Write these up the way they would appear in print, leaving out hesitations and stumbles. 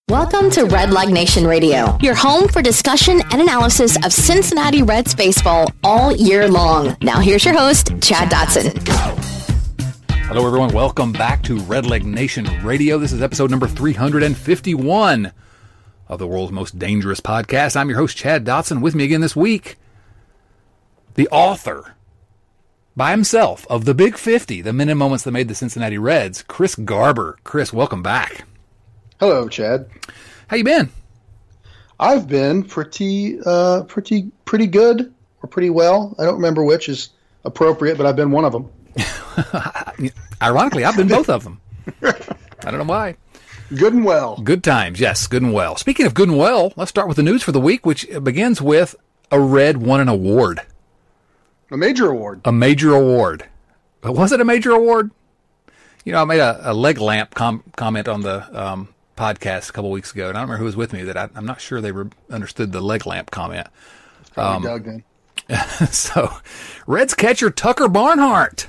Welcome to Red Leg Nation Radio, your home for discussion and analysis of Cincinnati Reds baseball all year long. Now here's your host, Chad Dotson. Hello everyone, welcome back to Red Leg Nation Radio. This is episode number 351 of the world's most dangerous podcast. I'm your host, Chad Dotson. With me again this week, the author by himself of The Big 50, the minute moments that made the Cincinnati Reds, Chris Garber. Chris, welcome back. Hello, Chad. How you been? I've been pretty good or pretty well. I don't remember which is appropriate, but I've been one of them. Ironically, I've been both of them. I don't know why. Good and well. Good times, yes, good and well. Speaking of good and well, let's start with the news for the week, which begins with a Red won an award. A major award. A major award. Was it a major award? You know, I made a leg lamp comment on the podcast a couple weeks ago, and I don't remember who was with me that I'm not sure they understood the leg lamp comment. Probably Doug then. So, Reds catcher Tucker Barnhart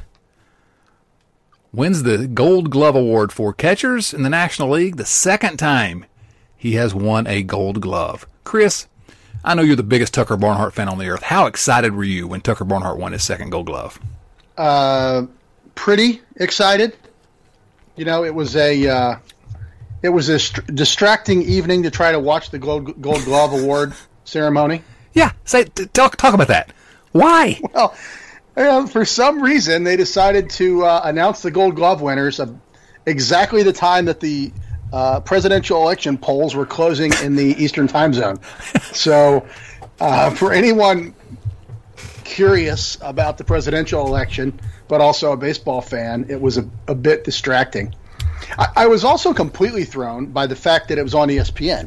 wins the Gold Glove Award for catchers in the National League, the second time he has won a Gold Glove. Chris, I know you're the biggest Tucker Barnhart fan on the earth. How excited were you when Tucker Barnhart won his second Gold Glove? Pretty excited. You know, it was a distracting evening to try to watch the Gold Glove Award ceremony. Yeah, talk about that. Why? Well, for some reason, they decided to announce the Gold Glove winners exactly the time that the presidential election polls were closing in the Eastern time zone. So, for anyone curious about the presidential election, but also a baseball fan, it was a bit distracting. I was also completely thrown by the fact that it was on ESPN.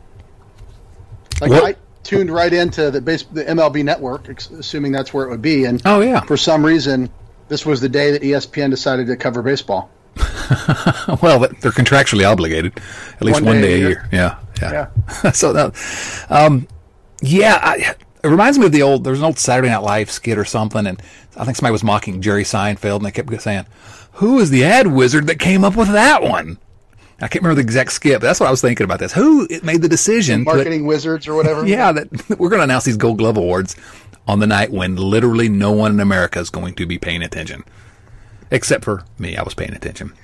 I tuned right into the MLB network, assuming that's where it would be. And for some reason, this was the day that ESPN decided to cover baseball. Well, they're contractually obligated, at least one day a year. Yeah. So, it reminds me of there was an old Saturday Night Live skit or something, and I think somebody was mocking Jerry Seinfeld, and they kept saying, "Who is the ad wizard that came up with that one?" I can't remember the exact skit, but that's what I was thinking about this. Who made the decision? Marketing wizards or whatever? Yeah, that we're going to announce these Gold Glove Awards on the night when literally no one in America is going to be paying attention. Except for me, I was paying attention.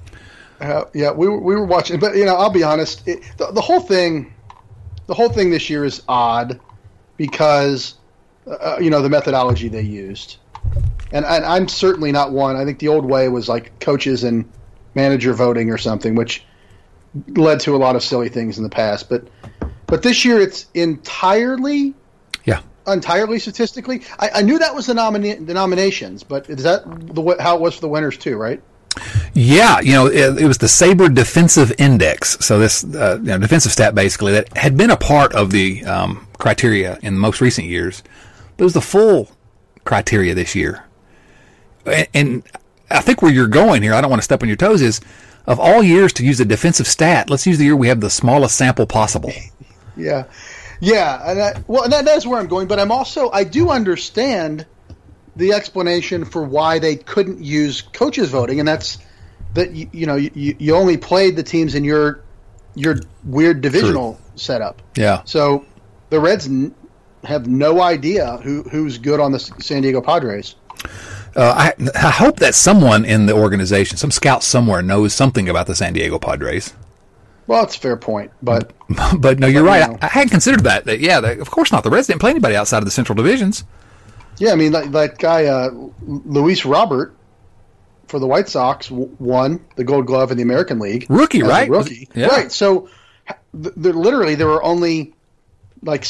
We were watching, but I'll be honest. The whole thing this year is odd because the methodology they used, and I'm certainly not one. I think the old way was like coaches and manager voting or something, which led to a lot of silly things in the past. But this year it's entirely statistically. I knew that was the nominations, but is that how it was for the winners too, right? Yeah, it was the SABR Defensive Index. So this defensive stat basically that had been a part of the criteria in the most recent years, but it was the full criteria this year. And I think where you're going here, I don't want to step on your toes, is of all years to use a defensive stat, let's use the year we have the smallest sample possible. Yeah, and that is where I'm going. But I do understand the explanation for why they couldn't use coaches voting, and that's that you only played the teams in your weird divisional setup. Yeah. So the Reds have no idea who's good on the San Diego Padres. I hope that someone in the organization, some scout somewhere, knows something about the San Diego Padres. Well, it's a fair point, but no, you're right. I hadn't considered that. Of course not. The Reds didn't play anybody outside of the Central divisions. Yeah, I mean, that guy Luis Robert for the White Sox won the Gold Glove in the American League. Rookie, right? Rookie, yeah. Right. So there were only like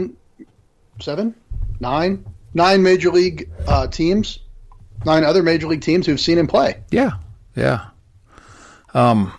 nine major league teams. 9 other major league teams who've seen him play. Yeah. I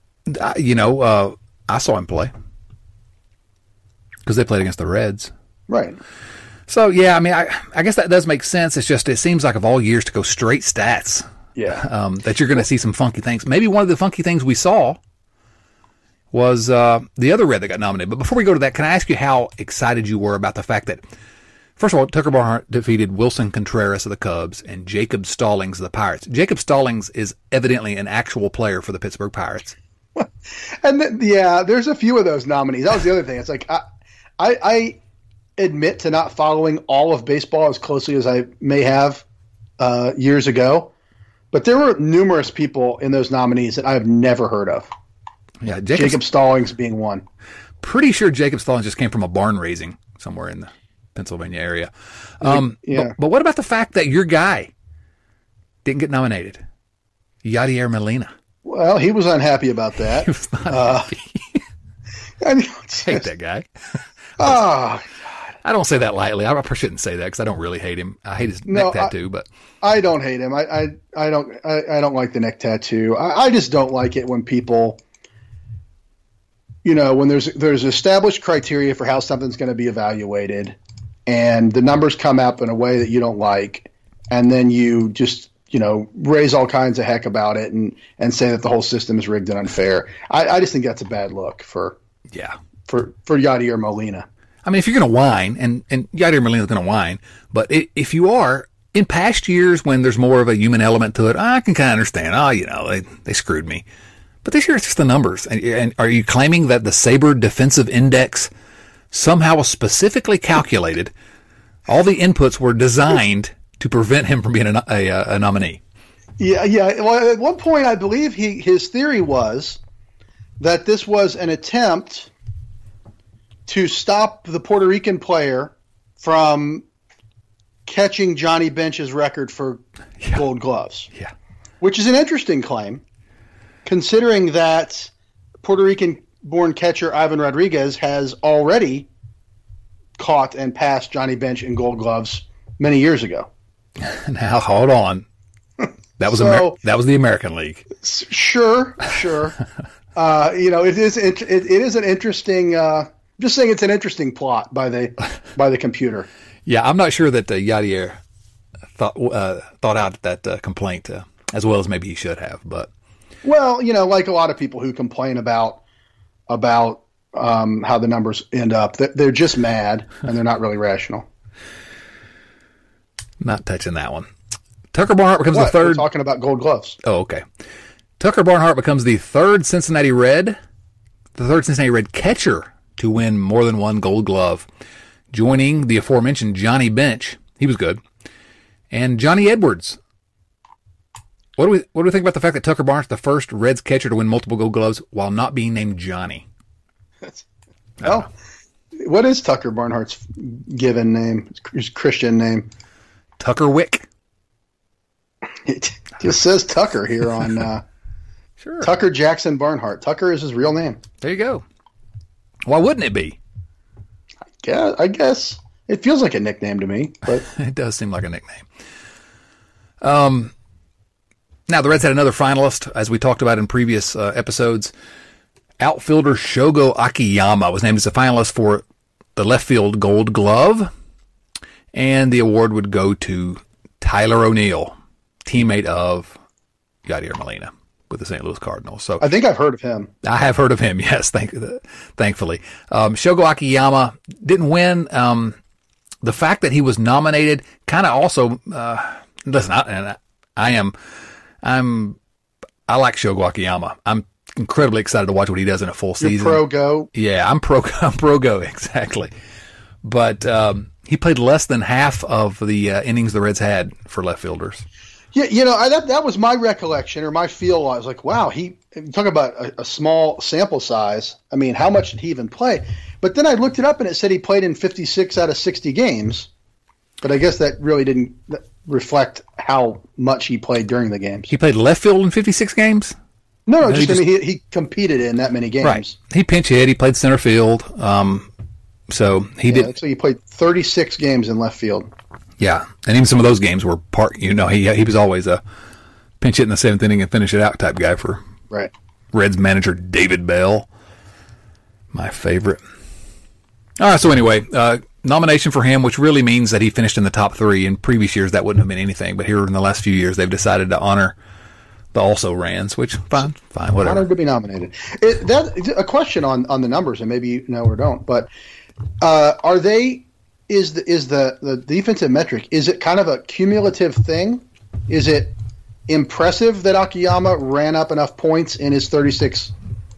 saw him play because they played against the Reds. Right. So, yeah, I mean, I guess that does make sense. It's just, it seems like of all years to go straight stats. Yeah. That you're going to see some funky things. Maybe one of the funky things we saw was the other Red that got nominated. But before we go to that, can I ask you how excited you were about the fact that, first of all, Tucker Barnhart defeated Wilson Contreras of the Cubs and Jacob Stallings of the Pirates. Jacob Stallings is evidently an actual player for the Pittsburgh Pirates. And then, there's a few of those nominees. That was the other thing. It's like I admit to not following all of baseball as closely as I may have years ago, but there were numerous people in those nominees that I have never heard of. Yeah, Jacob Stallings being one. Pretty sure Jacob Stallings just came from a barn raising somewhere in the Pennsylvania area. But what about the fact that your guy didn't get nominated? Yadier Molina. Well, he was unhappy about that. He was not happy. I hate that guy. Oh, I don't say that lightly. I shouldn't say that because I don't really hate him. I hate his neck tattoo, but I don't hate him. I don't like the neck tattoo. I just don't like it when people, when there's established criteria for how something's going to be evaluated, and the numbers come up in a way that you don't like, and then you just raise all kinds of heck about it and say that the whole system is rigged and unfair. I just think that's a bad look for Yadier Molina. I mean, if you're going to whine, and Yadier Molina's going to whine, but if you are, in past years when there's more of a human element to it, I can kind of understand. They screwed me. But this year it's just the numbers. And are you claiming that the Sabre Defensive Index somehow was specifically calculated? All the inputs were designed to prevent him from being a nominee. Yeah. Well, at one point, I believe his theory was that this was an attempt to stop the Puerto Rican player from catching Johnny Bench's record for Gold Gloves. Yeah. Which is an interesting claim, considering that Puerto Rican-born catcher Ivan Rodriguez has already caught and passed Johnny Bench in Gold Gloves many years ago. Now, hold on. That was the American League. Sure. It is an interesting. Just saying, it's an interesting plot by the computer. Yeah, I'm not sure that Yadier thought out that complaint as well as maybe he should have. But like a lot of people who complain about how the numbers end up, they're just mad and they're not really rational. Not touching that one. Tucker Barnhart becomes the third. We're talking about Gold Gloves. Oh, okay. Tucker Barnhart becomes the third Cincinnati Red catcher to win more than one Gold Glove, joining the aforementioned Johnny Bench. He was good. And Johnny Edwards. What do we think about the fact that Tucker Barnhart's the first Reds catcher to win multiple Gold Gloves while not being named Johnny? What is Tucker Barnhart's given name? His Christian name? Tucker Wick. It just says Tucker here on sure. Tucker Jackson Barnhart. Tucker is his real name. There you go. Why wouldn't it be? I guess it feels like a nickname to me, but it does seem like a nickname. Now the Reds had another finalist, as we talked about in previous episodes. Outfielder Shogo Akiyama was named as a finalist for the left field Gold Glove, and the award would go to Tyler O'Neill, teammate of Yadier Molina with the St. Louis Cardinals. So I think I've heard of him. I have heard of him, yes, thankfully. Shogo Akiyama didn't win. The fact that he was nominated kind of also, listen, I like Shogo Akiyama. I'm incredibly excited to watch what he does in a full season. Pro go. Yeah, I'm pro go, exactly. But he played less than half of the innings the Reds had for left fielders. Yeah, that was my recollection or my feel. I was like, wow, talk about a small sample size. I mean, how much did he even play? But then I looked it up and it said he played in 56 out of 60 games. But I guess that really didn't reflect how much he played during the games. He played left field in 56 games? No, he competed in that many games. Right. He pinch hit. He played center field. So he did. So he played 36 games in left field. Yeah, and even some of those games were he was always a pinch hit in the seventh inning and finish it out type guy for Reds manager David Bell, my favorite. All right, so anyway, nomination for him, which really means that he finished in the top three. In previous years, that wouldn't have been anything, but here in the last few years, they've decided to honor the also-rans, which fine, whatever. Honored to be nominated. A question on the numbers, and maybe you know or don't, but are they? Is the defensive metric, is it kind of a cumulative thing? Is it impressive that Akiyama ran up enough points in his 36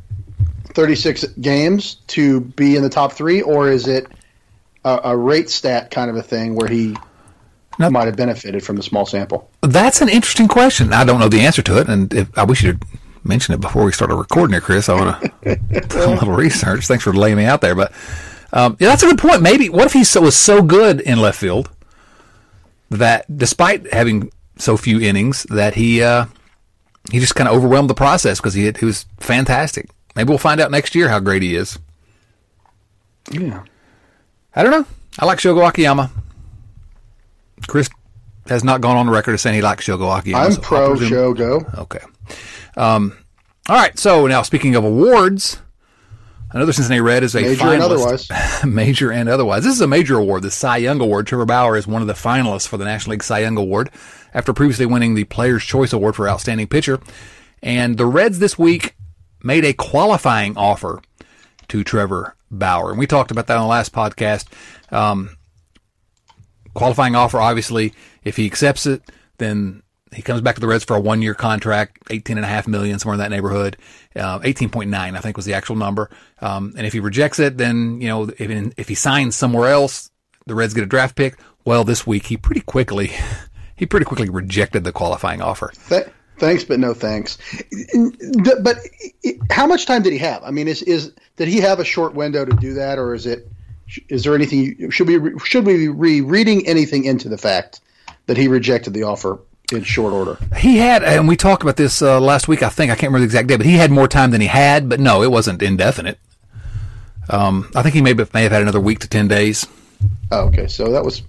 36 games to be in the top 3, or is it a rate stat kind of a thing where he might have benefited from the small sample? That's an interesting question. I don't know the answer to it, and I wish you'd mention it before we started recording here, Chris. I want to do a little research. Thanks for laying me out there. But yeah, that's a good point. Maybe, what if he was so good in left field that despite having so few innings that he just kind of overwhelmed the process because he was fantastic. Maybe we'll find out next year how great he is. Yeah. I don't know. I like Shogo Akiyama. Chris has not gone on the record as saying he likes Shogo Akiyama. I'm pro Shogo. Okay. All right. So now, speaking of awards, another Cincinnati Red is a major finalist. And otherwise. Major and otherwise. This is a major award, the Cy Young Award. Trevor Bauer is one of the finalists for the National League Cy Young Award after previously winning the Players' Choice Award for Outstanding Pitcher. And the Reds this week made a qualifying offer to Trevor Bauer. And we talked about that on the last podcast. Qualifying offer, obviously, if he accepts it, then he comes back to the Reds for a 1-year contract, $18.5 million, somewhere in that neighborhood. 18.9, I think, was the actual number. And if he rejects it, then, if he signs somewhere else, the Reds get a draft pick. Well, this week he pretty quickly rejected the qualifying offer. Thanks, but no thanks. But how much time did he have? I mean, did he have a short window to do that, or is there anything? Should we be reading anything into the fact that he rejected the offer in short order? He had, and we talked about this last week. I can't remember the exact day, but he had more time than he had. But no, it wasn't indefinite. I think he may have had another week to 10 days. Oh, okay, so that was.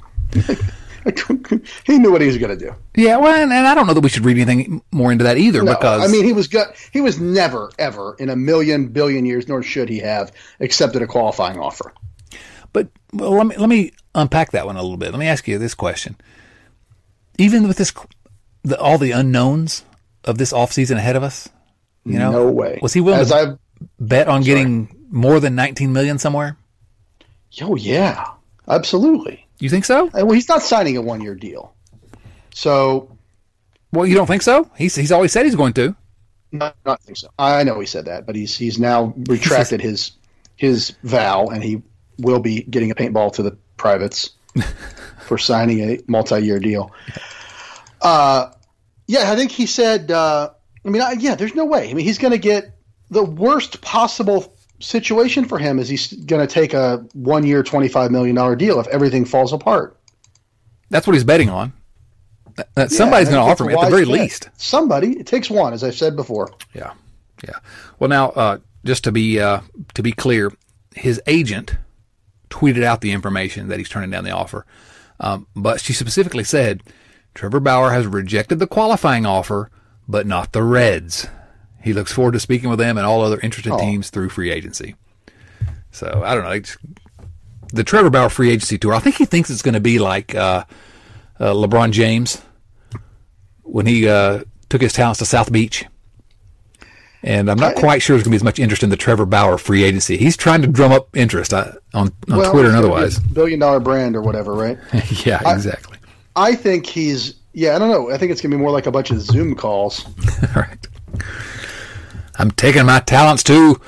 He knew what he was going to do. Yeah, well, and I don't know that we should read anything more into that either. No, because I mean, he was never, ever in a million billion years, nor should he have accepted a qualifying offer. But let me unpack that one a little bit. Let me ask you this question: even with all the unknowns of this offseason ahead of us, no way. Was he willing to bet on getting more than $19 million somewhere? Oh yeah, absolutely. You think so? Well, he's not signing a 1-year deal. So, well, you don't think so? He's always said he's going to. No, I don't think so. I know he said that, but he's now retracted his vow, and he will be getting a paintball to the privates for signing a multi-year deal. Yeah, I think he said. There's no way. I mean, he's going to get the worst possible situation for him is he's going to take a 1-year, $25 million deal if everything falls apart. That's what he's betting on. Somebody's going to offer me at the very least. Somebody. It takes one, as I've said before. Yeah. Well, now, just to be clear, his agent tweeted out the information that he's turning down the offer. But she specifically said, Trevor Bauer has rejected the qualifying offer, but not the Reds. He looks forward to speaking with them and all other interested teams through free agency. So, I don't know. The Trevor Bauer free agency tour, I think he thinks it's going to be like LeBron James when he took his talents to South Beach. And I'm not quite sure there's going to be as much interest in the Trevor Bauer free agency. He's trying to drum up interest on Twitter and otherwise. $1 billion brand or whatever, right? Yeah, exactly. I think I don't know. I think it's going to be more like a bunch of Zoom calls. All right. I'm taking my talents to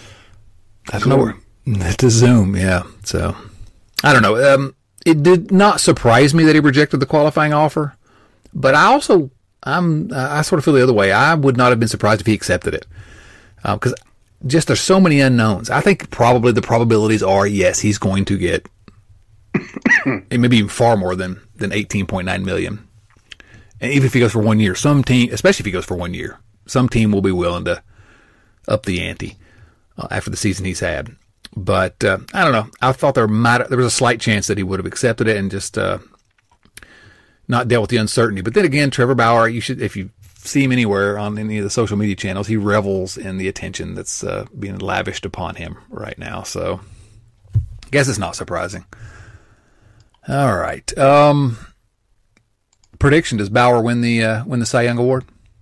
Zoom, yeah. So, I don't know. It did not surprise me that he rejected the qualifying offer, but I sort of feel the other way. I would not have been surprised if he accepted it, because just there's so many unknowns. I think probably the probabilities are, yes, he's going to get maybe even far more than $18.9 million. And even if he goes for 1 year, some team, especially if he goes for 1 year, some team will be willing to up the ante after the season he's had. But I don't know. I thought there was a slight chance that he would have accepted it and just not dealt with the uncertainty. But then again, Trevor Bauer, if you see him anywhere on any of the social media channels, he revels in the attention that's being lavished upon him right now. So I guess it's not surprising. All right. Prediction: does Bauer win the Cy Young Award?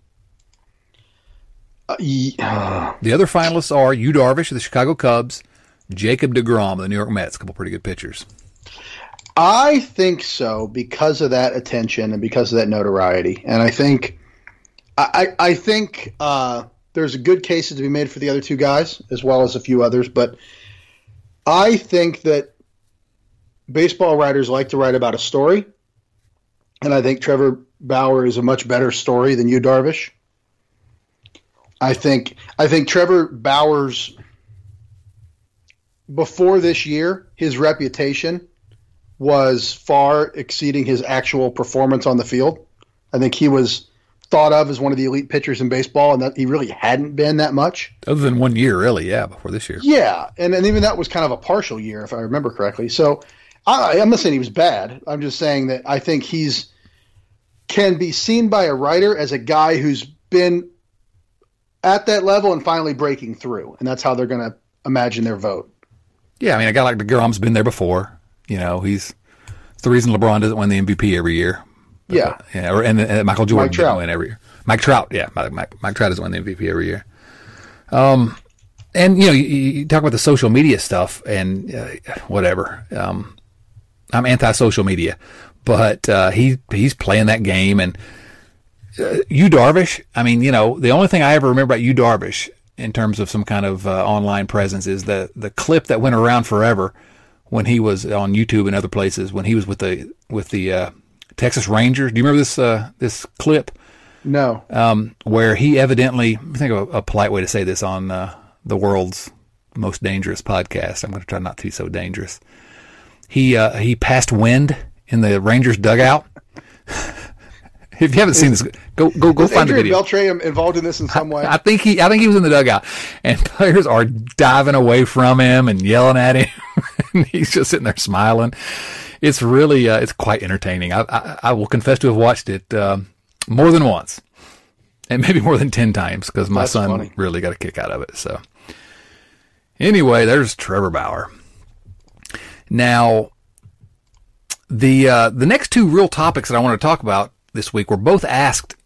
The other finalists are Yu Darvish of the Chicago Cubs, Jacob deGrom of the New York Mets. A couple pretty good pitchers. I think so because of that attention and because of that notoriety. And I think there's a good case to be made for the other two guys as well as a few others. But I think that baseball writers like to write about a story, and I think Trevor Bauer is a much better story than Yu Darvish. I think Trevor Bauer's before this year, his reputation was far exceeding his actual performance on the field. I think he was thought of as one of the elite pitchers in baseball, and that he really hadn't been that much. Other than 1 year, really, before this year. Yeah, and even that was kind of a partial year, if I remember correctly. So I'm not saying he was bad. I'm just saying that I think can be seen by a writer as a guy who's been at that level and finally breaking through, and that's how they're going to imagine their vote. Yeah, I mean, a guy like DeGrom's been there before. It's the reason LeBron doesn't win the MVP every year. Yeah. And Michael Jordan doesn't win every year. Mike Trout doesn't win the MVP every year. And you talk about the social media stuff and whatever. I'm anti-social media, but he's playing that game. And Yu Darvish, I mean, the only thing I ever remember about Yu Darvish in terms of some kind of online presence is the clip that went around forever when he was on YouTube and other places when he was with the Texas Rangers. Do you remember this clip? No. Where he evidently, I think a polite way to say this on the world's most dangerous podcast. I'm going to try not to be so dangerous. He passed wind in the Rangers dugout. If you haven't seen this, go find the video. Is Beltre involved in this in some way? I think he was in the dugout, and players are diving away from him and yelling at him, and he's just sitting there smiling. It's really it's quite entertaining. I will confess to have watched it more than once, and maybe more than 10 times because my son really got a kick out of it. So anyway, there's Trevor Bauer. Now, the next two real topics that I want to talk about this week were both asked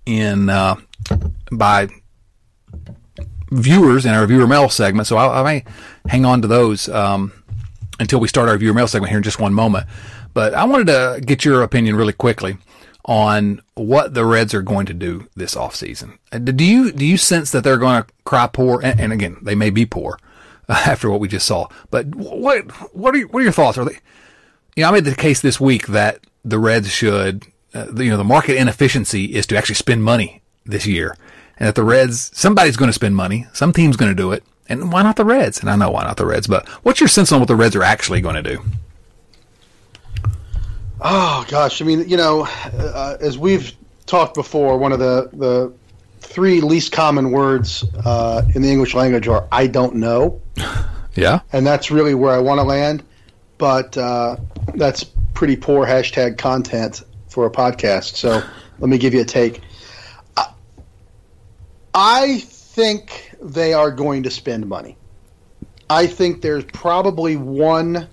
by viewers in our viewer mail segment, so I may hang on to those until we start our viewer mail segment here in just one moment. But I wanted to get your opinion really quickly on what the Reds are going to do this offseason. Do you sense that they're going to cry poor? And again, they may be poor after what we just saw. But what are your thoughts? Are they? I made the case this week that the Reds should. The market inefficiency is to actually spend money this year. And that the Reds, somebody's going to spend money. Some team's going to do it. And why not the Reds? And I know why not the Reds. But what's your sense on what the Reds are actually going to do? Oh, gosh. I mean, as we've talked before, one of the three least common words in the English language are, I don't know. Yeah. And that's really where I want to land. But that's pretty poor hashtag content for a podcast. So let me give you a take. I think they are going to spend money. I think there's probably one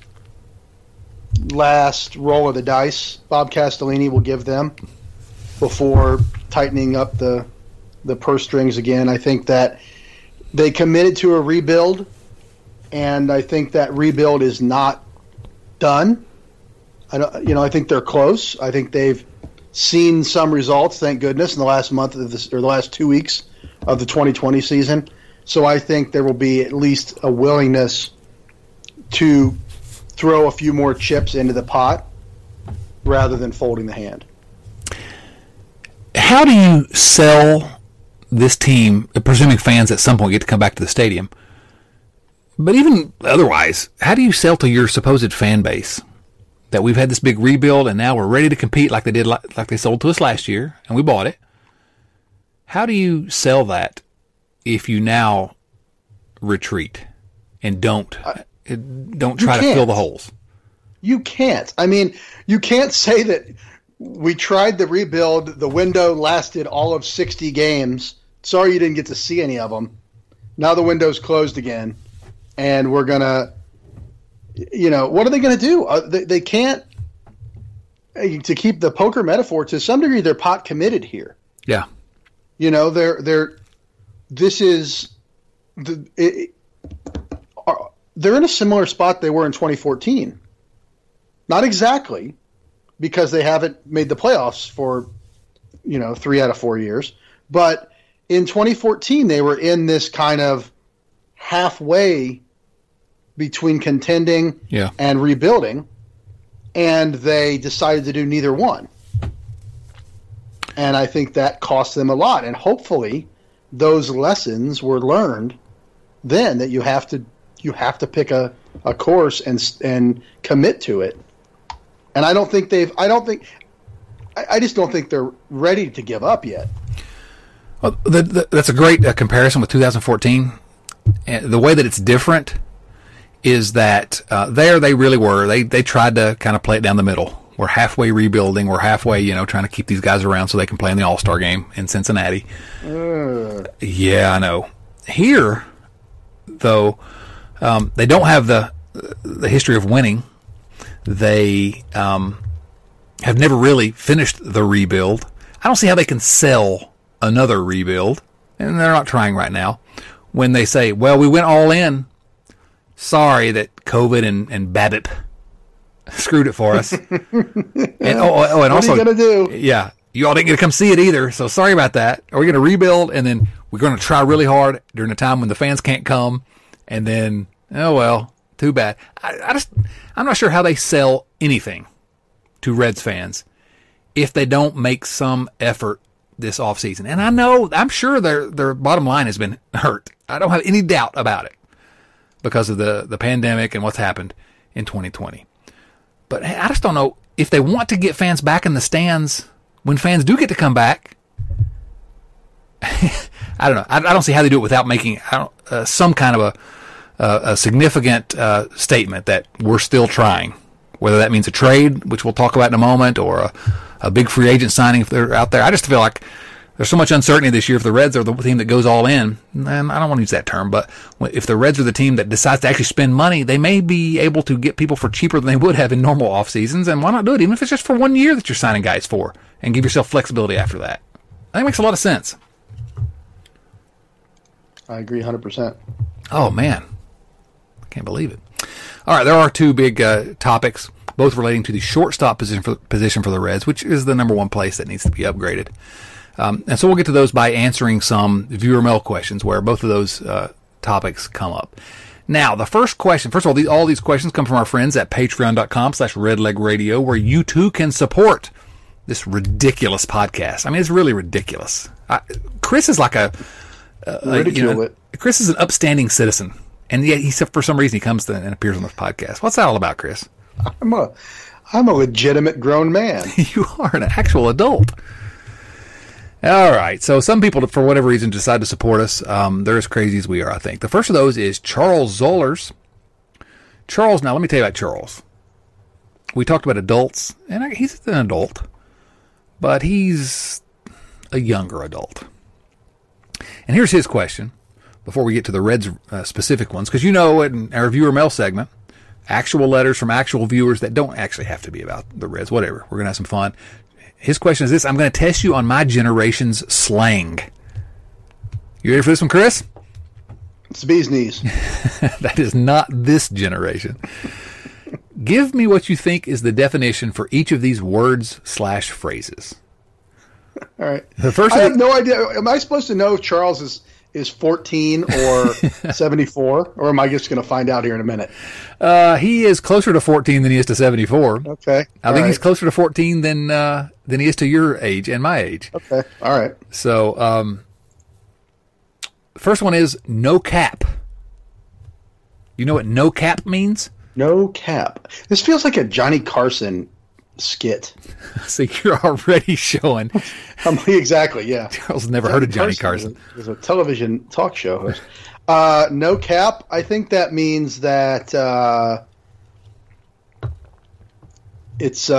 last roll of the dice Bob Castellini will give them before tightening up the purse strings again. I think that they committed to a rebuild, and I think that rebuild is not done. I think they're close. I think they've seen some results, thank goodness, in the last month of this, or the last 2 weeks of the 2020 season. So I think there will be at least a willingness to throw a few more chips into the pot rather than folding the hand. How do you sell this team, presuming fans at some point get to come back to the stadium? But even otherwise, how do you sell to your supposed fan base that we've had this big rebuild and now we're ready to compete like they did, like they sold to us last year and we bought it? How do you sell that if you now retreat and don't try to fill the holes? You can't. I mean, you can't say that we tried the rebuild. The window lasted all of 60 games. Sorry you didn't get to see any of them. Now the window's closed again, and we're going to, what are they going to do? They can't, to keep the poker metaphor, to some degree, they're pot committed here. Yeah. They're in a similar spot they were in 2014. Not exactly, because they haven't made the playoffs for 3 out of 4 years, but in 2014, they were in this kind of halfway between contending and rebuilding, and they decided to do neither one. And I think that cost them a lot. And hopefully those lessons were learned then, that you have to pick a course and commit to it. And I just don't think they're ready to give up yet. Well, that's a great comparison with 2014. And the way that it's different is that they really were. They tried to kind of play it down the middle. We're halfway rebuilding. We're halfway, trying to keep these guys around so they can play in the All-Star game in Cincinnati. Yeah, I know. Here, though, they don't have the history of winning. They have never really finished the rebuild. I don't see how they can sell another rebuild, and they're not trying right now, when they say, well, we went all in. Sorry that COVID and BABIP screwed it for us. And and what also, are you going to do? Yeah, you all didn't get to come see it either, so sorry about that. Are we going to rebuild, and then we're going to try really hard during a time when the fans can't come, and then, oh well, too bad. I'm not sure how they sell anything to Reds fans if they don't make some effort this offseason. And I'm sure their bottom line has been hurt. I don't have any doubt about it because of the pandemic and what's happened in 2020. But I just don't know if they want to get fans back in the stands when fans do get to come back. I don't know. I don't see how they do it without making some kind of a significant statement that we're still trying, whether that means a trade, which we'll talk about in a moment, or a big free agent signing if they're out there. I just feel like there's so much uncertainty this year if the Reds are the team that goes all in, and I don't want to use that term, but if the Reds are the team that decides to actually spend money, they may be able to get people for cheaper than they would have in normal off seasons, and why not do it, even if it's just for 1 year that you're signing guys for, and give yourself flexibility after that. I think it makes a lot of sense. I agree 100%. Oh, man. I can't believe it. All right, there are two big topics, both relating to the shortstop position for the Reds, which is the number one place that needs to be upgraded. And so we'll get to those by answering some viewer mail questions where both of those topics come up. Now, the first question, first of all these questions come from our friends at patreon.com/redlegradio, where you too can support this ridiculous podcast. I mean, it's really ridiculous. Chris is like Chris is an upstanding citizen, and yet for some reason he comes and appears on this podcast. What's that all about, Chris? I'm a legitimate grown man. You are an actual adult. All right. So some people, for whatever reason, decide to support us. They're as crazy as we are, I think. The first of those is Charles Zollers. Charles, now let me tell you about Charles. We talked about adults, and he's an adult, but he's a younger adult. And here's his question before we get to the Reds specific ones, because in our viewer mail segment, actual letters from actual viewers that don't actually have to be about the Reds, whatever. We're going to have some fun. His question is this: I'm going to test you on my generation's slang. You ready for this one, Chris? It's the bee's knees. That is not this generation. Give me what you think is the definition for each of these words/phrases. All right. I have no idea. Am I supposed to know if Charles is 14 or 74, or am I just going to find out here in a minute? He is closer to 14 than he is to 74. Okay. I think he's closer to 14 than he is to your age and my age. Okay. All right. So, first one is no cap. You know what no cap means? No cap. This feels like a Johnny Carson skit. So you're already showing. Exactly, yeah. Charles never heard of Johnny Carson. Is a television talk show host. No cap. I think that means that it's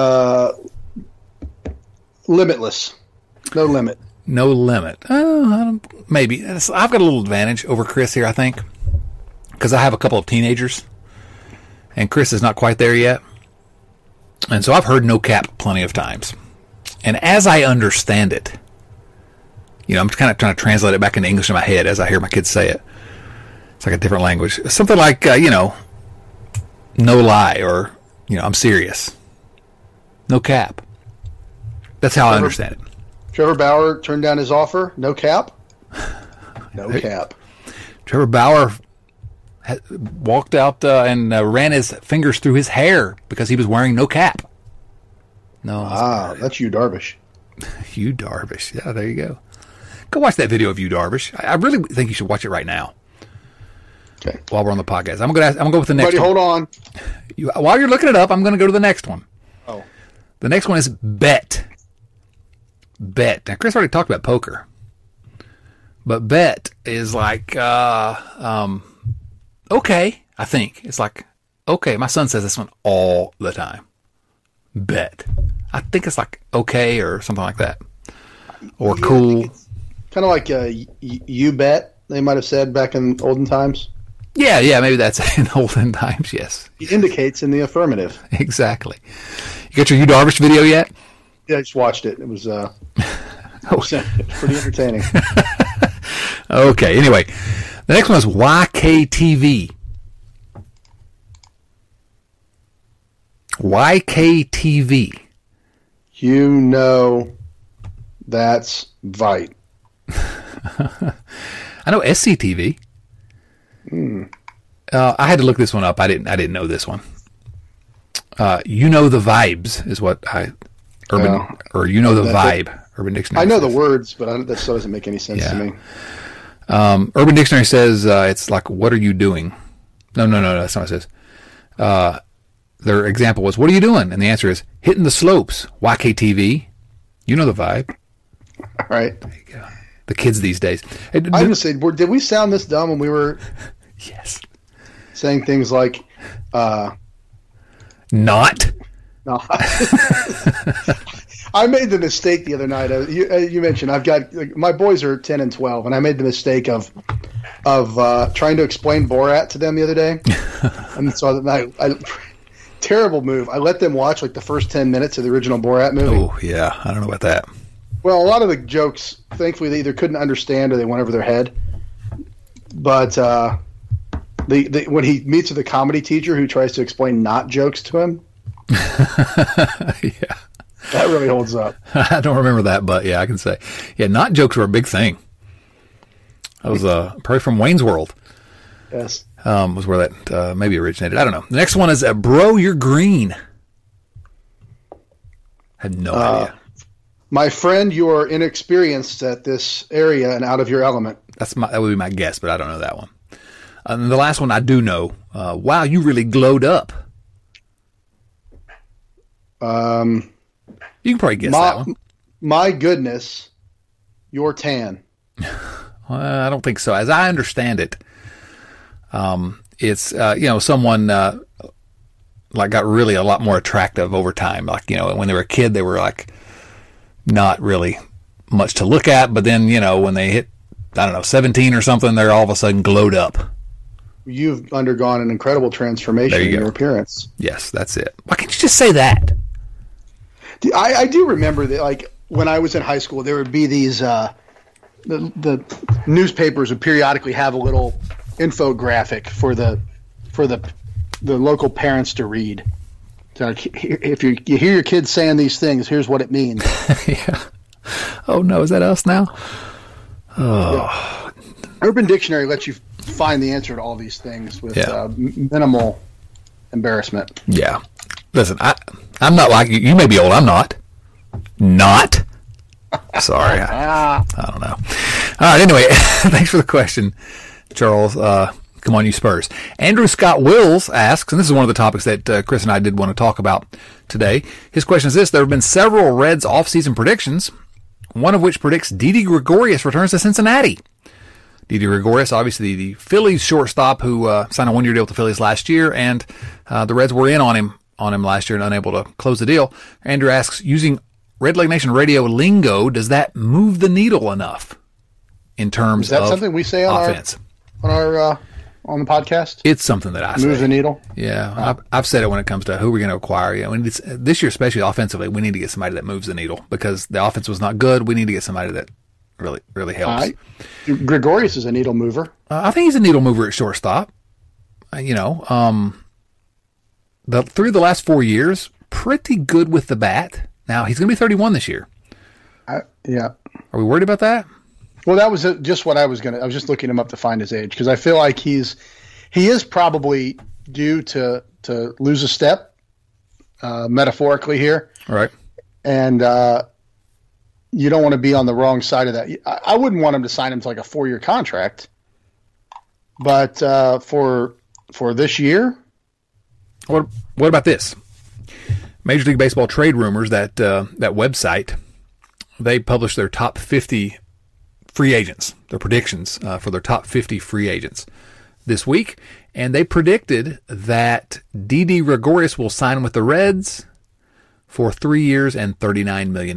limitless. No limit. No limit. Maybe. I've got a little advantage over Chris here, I think, because I have a couple of teenagers, and Chris is not quite there yet. And so I've heard no cap plenty of times. And as I understand it, I'm kind of trying to translate it back into English in my head as I hear my kids say it. It's like a different language. Something like, no lie, or, I'm serious. No cap. That's how I understand it. Trevor Bauer turned down his offer. No cap? No cap. Trevor Bauer walked out and ran his fingers through his hair because he was wearing no cap. No. That's Yu Darvish. Yu Darvish. Yeah, there you go. Go watch that video of Yu Darvish. I really think you should watch it right now. Okay. While we're on the podcast, I'm gonna go with the next one. Hold on. While you're looking it up, I'm gonna go to the next one. Oh. The next one is bet. Bet. Now, Chris already talked about poker, but bet is like okay. I think it's like okay. My son says this one all the time. Bet. I think it's like okay or something like that, or cool. Kind of like you bet. They might have said back in olden times. Yeah, maybe that's in olden times. Yes, it indicates in the affirmative. Exactly. You got your Yu Darvish video yet? Yeah, I just watched it. It was pretty entertaining. Okay. Anyway, the next one is YKTV. YKTV. You know, that's Vite. I know SCTV. I had to look this one up. I didn't know this one. You know the vibes is what vibe. Urban Dictionary. I know the words, but that still doesn't make any sense to me. Urban Dictionary says it's like, what are you doing? No, that's not what it says. Their example was, what are you doing? And the answer is, hitting the slopes. YKTV. You know the vibe. All right. There you go. The kids these days. I was going to say, did we sound this dumb when we were yes, saying things like not? No. I made the mistake the other night. You mentioned I've got my boys are 10 and 12, and I made the mistake of trying to explain Borat to them the other day. And so I terrible move. I let them watch like the first 10 minutes of the original Borat movie. Oh yeah, I don't know about that. Well, a lot of the jokes, thankfully, they either couldn't understand or they went over their head. But when he meets with a comedy teacher who tries to explain not jokes to him, yeah, that really holds up. I don't remember that, but yeah, I can say, yeah, not jokes were a big thing. That was probably from Wayne's World. Yes, was where that maybe originated. I don't know. The next one is bro, you're green. I had no idea. My friend, you are inexperienced at this area and out of your element. That would be my guess, but I don't know that one. And the last one I do know. Wow, you really glowed up. You can probably guess that one. My goodness, you're tan. I don't think so. As I understand it, it's someone like got really a lot more attractive over time. Like when they were a kid, they were like not really much to look at, but then when they hit 17 or something, they're all of a sudden glowed up. You've undergone an incredible transformation in your appearance. Yes, that's it. Why can't you just say that? I do remember that, like when I was in high school, there would be these the newspapers would periodically have a little infographic for the local parents to read. So if you hear your kids saying these things, here's what it means. Yeah. Oh no, is that us now? Oh. Yeah. Urban Dictionary lets you find the answer to all these things with minimal embarrassment. Yeah. Listen, I'm not like you. You may be old. I'm not. Not. Sorry. I don't know. All right. Anyway, thanks for the question, Charles. Come on, you Spurs. Andrew Scott Wills asks, and this is one of the topics that Chris and I did want to talk about today. His question is this: there have been several Reds off-season predictions, one of which predicts Didi Gregorius returns to Cincinnati. Didi Gregorius, obviously the Phillies shortstop who signed a one-year deal with the Phillies last year, and the Reds were in on him last year and unable to close the deal. Andrew asks, using Red Leg Nation radio lingo, does that move the needle enough in terms of offense? Is that something we say on the podcast? It's something that I say. Move the needle? Yeah. I've said it when it comes to who we're going to acquire. This year, especially offensively, we need to get somebody that moves the needle because the offense was not good. We need to get somebody that really, really helps. Gregorius is a needle mover. I think he's a needle mover at shortstop. Through the last 4 years, pretty good with the bat. Now, he's going to be 31 this year. Yeah. Are we worried about that? Well, that was just what I was just looking him up to find his age because I feel like he is probably due to lose a step, metaphorically here. Right. And you don't want to be on the wrong side of that. I wouldn't want him to sign him to like a 4-year contract, but for this year. What about this? Major League Baseball Trade Rumors, that website, they published their top 50 free agents, their predictions for their top 50 free agents this week, and they predicted that Didi Gregorius will sign with the Reds for 3 years and $39 million.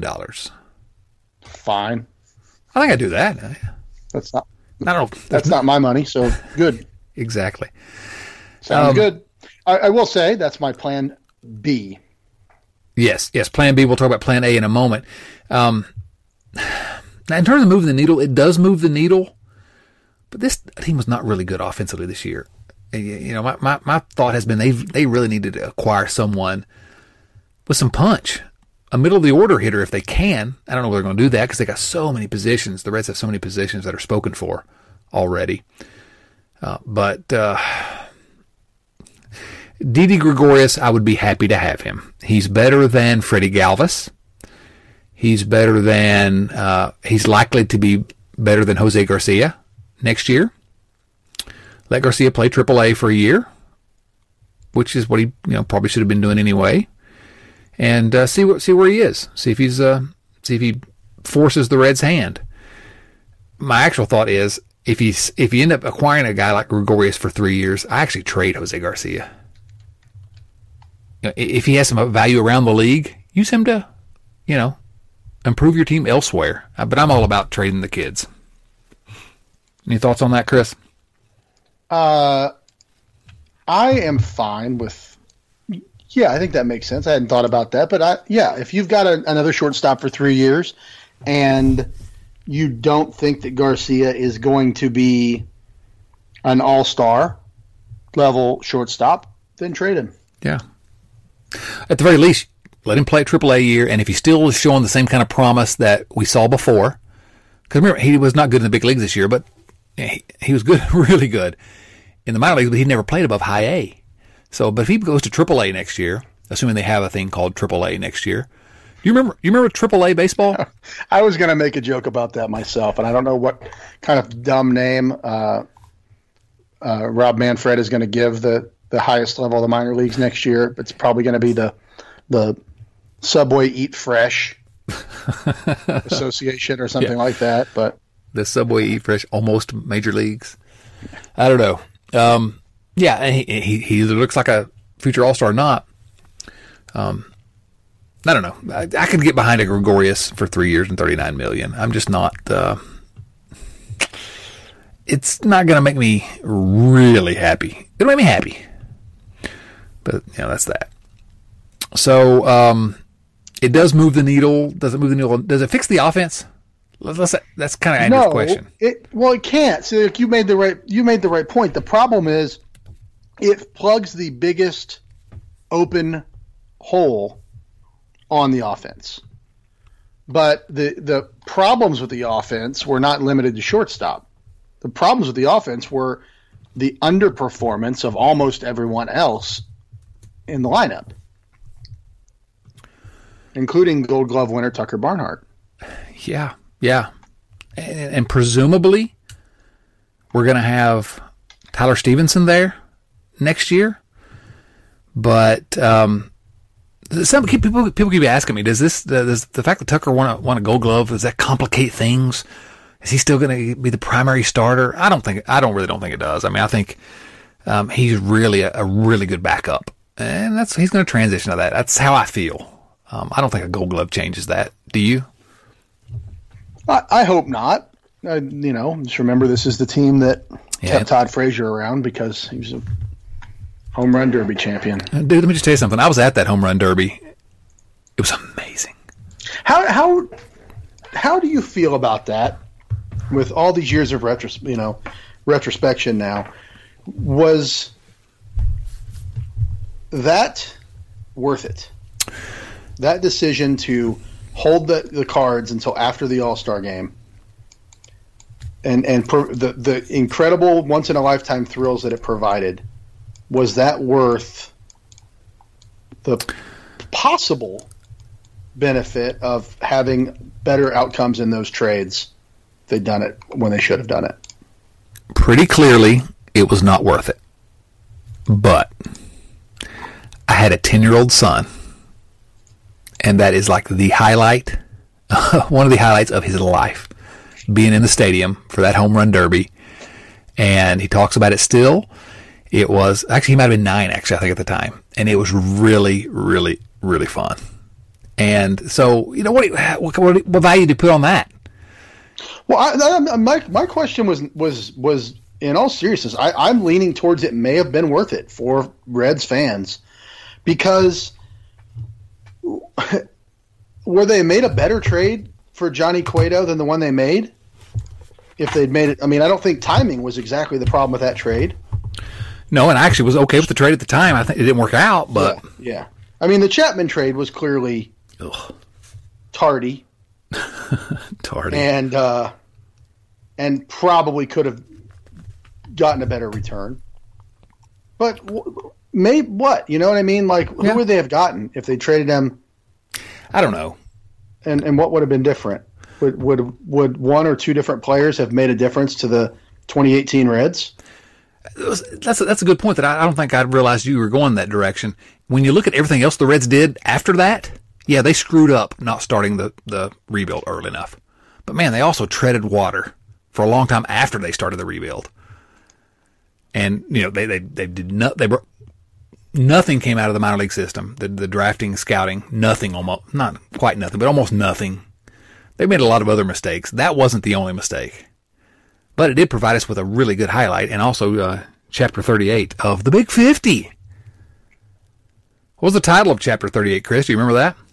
Fine. I think I'd do that. That's not. I don't know. That's not my money, so good. Exactly. Sounds good. I will say that's my plan B. Yes, plan B. We'll talk about plan A in a moment. Now, in terms of moving the needle, it does move the needle, but this team was not really good offensively this year. You know, my thought has been they really needed to acquire someone with some punch, a middle of the order hitter if they can. I don't know if they're going to do that because they got so many positions. The Reds have so many positions that are spoken for already. But Didi Gregorius, I would be happy to have him. He's better than Freddie Galvis. He's better than, he's likely to be better than Jose Garcia next year. Let Garcia play AAA for a year, which is what he probably should have been doing anyway. And see where he is. See if he forces the Reds' hand. My actual thought is if you end up acquiring a guy like Gregorius for 3 years, I actually trade Jose Garcia. If he has some value around the league, use him to, improve your team elsewhere. But I'm all about trading the kids. Any thoughts on that, Chris? I am fine with. Yeah, I think that makes sense. I hadn't thought about that, but if you've got another shortstop for 3 years, and you don't think that Garcia is going to be an all-star level shortstop, then trade him. Yeah. At the very least, let him play at AAA year, and if he still is showing the same kind of promise that we saw before, because remember, he was not good in the big leagues this year, but he was good, really good in the minor leagues, but he never played above high A. So, but if he goes to AAA next year, assuming they have a thing called AAA next year, you remember AAA baseball? I was going to make a joke about that myself, and I don't know what kind of dumb name Rob Manfred is going to give the highest level of the minor leagues next year. It's probably going to be the Subway Eat Fresh Association or something like that. But the Subway Eat Fresh almost major leagues. I don't know. Yeah, he either looks like a future all-star or not. I don't know. I could get behind a Gregorius for 3 years and $39 million. I'm just not. It's not going to make me really happy. It'll make me happy, but that's that. So it does move the needle. Does it move the needle? Does it fix the offense? That's kind of Andrew's question. It can't. So you made the right point. The problem is it plugs the biggest open hole on the offense. But the problems with the offense were not limited to shortstop. The problems with the offense were the underperformance of almost everyone else in the lineup, including Gold Glove winner Tucker Barnhart. Yeah. And presumably we're going to have Tyler Stevenson there next year. But some people keep asking me, does the fact that Tucker won a Gold Glove, does that complicate things? Is he still going to be the primary starter? I don't really think it does. I mean, I think he's really a really good backup, and he's going to transition to that. That's how I feel. I don't think a Gold Glove changes that. Do you? I hope not. Just remember this is the team that kept Todd Frazier around because he was a home run derby champion. Dude, let me just tell you something. I was at that home run derby. It was amazing. How do you feel about that? With all these years of retrospection now, was that worth it? That decision to hold the cards until after the All-Star game, the incredible once in a lifetime thrills that it provided, was that worth the possible benefit of having better outcomes in those trades if they'd done it when they should have done it? Pretty clearly, it was not worth it. But I had a 10-year-old son, and that is like the highlight, one of the highlights of his life, being in the stadium for that home run derby. And he talks about it still. It was, actually, he might have been 9, actually, I think, at the time. And it was really, really, really fun. And so, you know, what value do you put on that? Well, my question was in all seriousness, I'm leaning towards it may have been worth it for Reds fans, because were they made a better trade for Johnny Cueto than the one they made? If they'd made it, I mean, I don't think timing was exactly the problem with that trade. No, and I actually was okay with the trade at the time. I think it didn't work out, but yeah. I mean, the Chapman trade was clearly tardy, and probably could have gotten a better return. But maybe what? You know what I mean? Like, who would they have gotten if they traded them? I don't know. And what would have been different? Would one or two different players have made a difference to the 2018 Reds? That's a good point that I don't think I realized you were going that direction. When you look at everything else the Reds did after that, yeah, they screwed up not starting the rebuild early enough. But man, they also treaded water for a long time after they started the rebuild. And you know, they did not, nothing came out of the minor league system. The drafting, scouting, nothing, almost, not quite nothing, but almost nothing. They made a lot of other mistakes. That wasn't the only mistake. But it did provide us with a really good highlight, and also Chapter 38 of the Big 50. What was the title of Chapter 38, Chris? Do you remember that?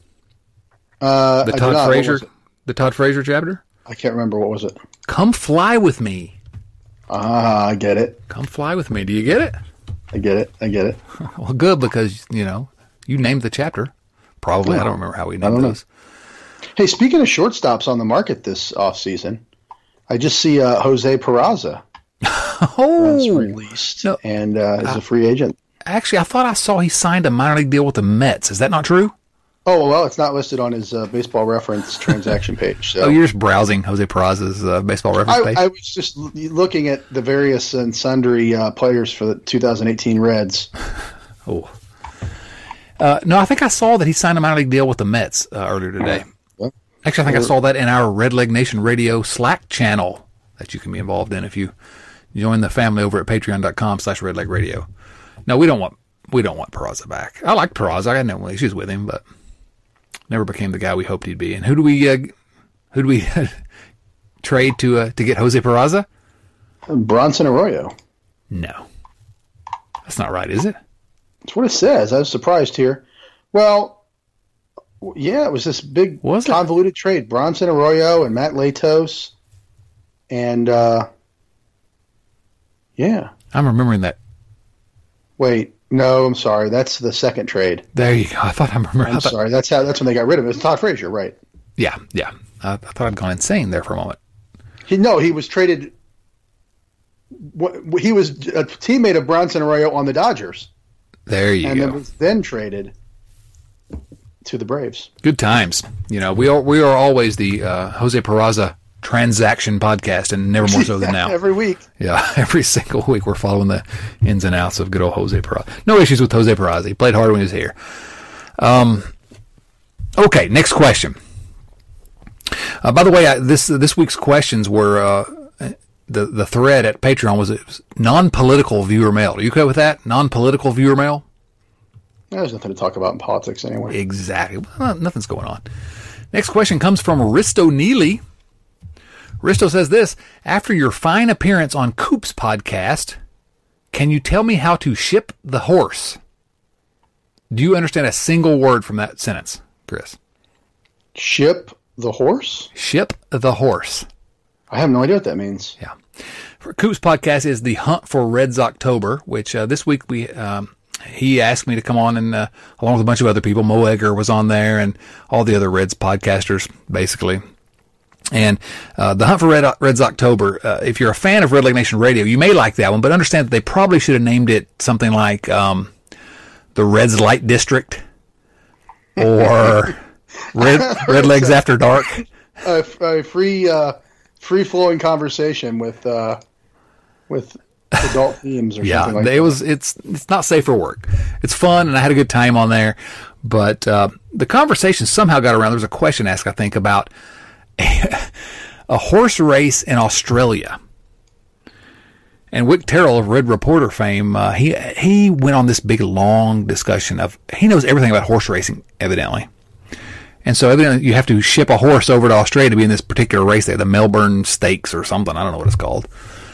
The Todd Frazier chapter? I can't remember. What was it? Come Fly With Me. Ah, I get it. Come Fly With Me. Do you get it? I get it. Well, good, because, you know, you named the chapter. Probably. I don't remember how we named those. Hey, speaking of shortstops on the market this offseason, I just see Jose Peraza was released and is a free agent. Actually, I thought I saw he signed a minor league deal with the Mets. Is that not true? Oh, well, it's not listed on his Baseball Reference transaction page. So. Oh, you're just browsing Jose Peraza's Baseball Reference page? I was just looking at the various and sundry players for the 2018 Reds. Oh. No, I think I saw that he signed a minor league deal with the Mets earlier today. Actually, I think I saw that in our Red Leg Nation Radio Slack channel that you can be involved in if you join the family over at patreon.com/redlegradio. No, we don't want Peraza back. I like Peraza. I had no issues with him, but never became the guy we hoped he'd be. And who do we trade to get Jose Peraza? Bronson Arroyo. No, that's not right, is it? That's what it says. I was surprised here. Well, yeah, it was this big convoluted trade. Bronson Arroyo and Matt Latos. And, yeah. I'm remembering that. Wait, no, I'm sorry. That's the second trade. There you go. I thought I remember. I'm sorry. That's when they got rid of it. It's Todd Frazier, right? Yeah. I thought I'd gone insane there for a moment. He was traded. He was a teammate of Bronson Arroyo on the Dodgers. There you go. And was then traded to the Braves. Good times. You know, we are always the Jose Peraza transaction podcast, and never more so than now. Every week. Yeah, every single week we're following the ins and outs of good old Jose Peraza. No issues with Jose Peraza. He played hard when he was here. Okay, next question. By the way, this week's questions were the thread at Patreon was non-political viewer mail. Are you okay with that? Non-political viewer mail? There's nothing to talk about in politics anyway. Exactly. Well, nothing's going on. Next question comes from Risto Neely. Risto says this: after your fine appearance on Coop's podcast, can you tell me how to ship the horse? Do you understand a single word from that sentence, Chris? Ship the horse? Ship the horse. I have no idea what that means. Yeah. For Coop's podcast is the Hunt for Reds October, which this week he asked me to come on, and along with a bunch of other people, Mo Egger was on there, and all the other Reds podcasters, basically. And the Hunt for Reds October, if you're a fan of Red Leg Nation Radio, you may like that one, but understand that they probably should have named it something like the Reds Light District or Red Legs After Dark. A free flowing conversation with adult themes or something like that. It's not safe for work. It's fun, and I had a good time on there. But the conversation somehow got around. There was a question asked, I think, about a horse race in Australia. And Wick Terrell of Red Reporter fame, he went on this big, long discussion of, he knows everything about horse racing, evidently. And so evidently you have to ship a horse over to Australia to be in this particular race there, the Melbourne Stakes or something. I don't know what it's called.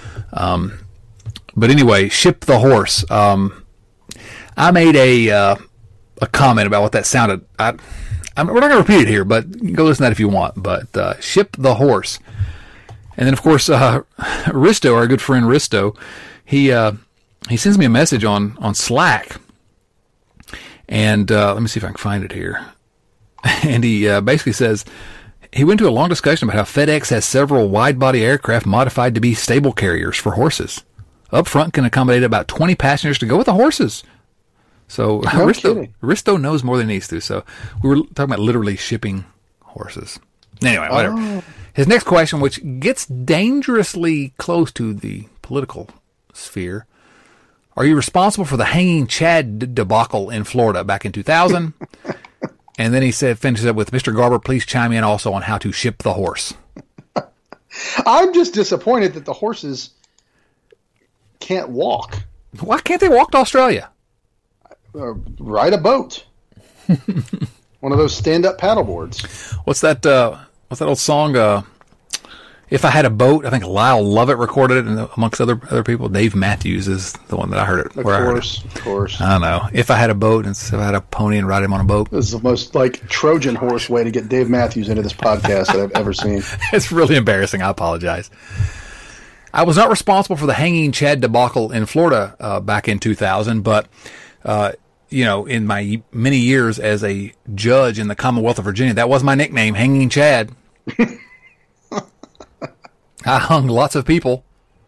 But anyway, ship the horse. I made a comment about what that sounded. We're not going to repeat it here, but you can go listen to that if you want. But ship the horse. And then, of course, Risto, our good friend Risto, he sends me a message on Slack. And let me see if I can find it here. And he basically says he went to a long discussion about how FedEx has several wide-body aircraft modified to be stable carriers for horses. Up front can accommodate about 20 passengers to go with the horses. So Risto knows more than he needs to. So we were talking about literally shipping horses. Anyway, whatever. Oh. His next question, which gets dangerously close to the political sphere. Are you responsible for the hanging Chad debacle in Florida back in 2000? And then he finishes up with, Mr. Garber, please chime in also on how to ship the horse. I'm just disappointed that the horses can't walk. Why can't they walk to Australia? Ride a boat. One of those stand-up paddle boards. What's that old song, If I Had a Boat? I think Lyle Lovett recorded it, and amongst other people. Dave Matthews is the one that I heard it. Of course. I don't know. If I had a boat, instead of I had a pony and ride him on a boat. This is the most, Trojan horse way to get Dave Matthews into this podcast that I've ever seen. It's really embarrassing. I apologize. I was not responsible for the hanging Chad debacle in Florida back in 2000, but in my many years as a judge in the Commonwealth of Virginia, that was my nickname, Hanging Chad. I hung lots of people.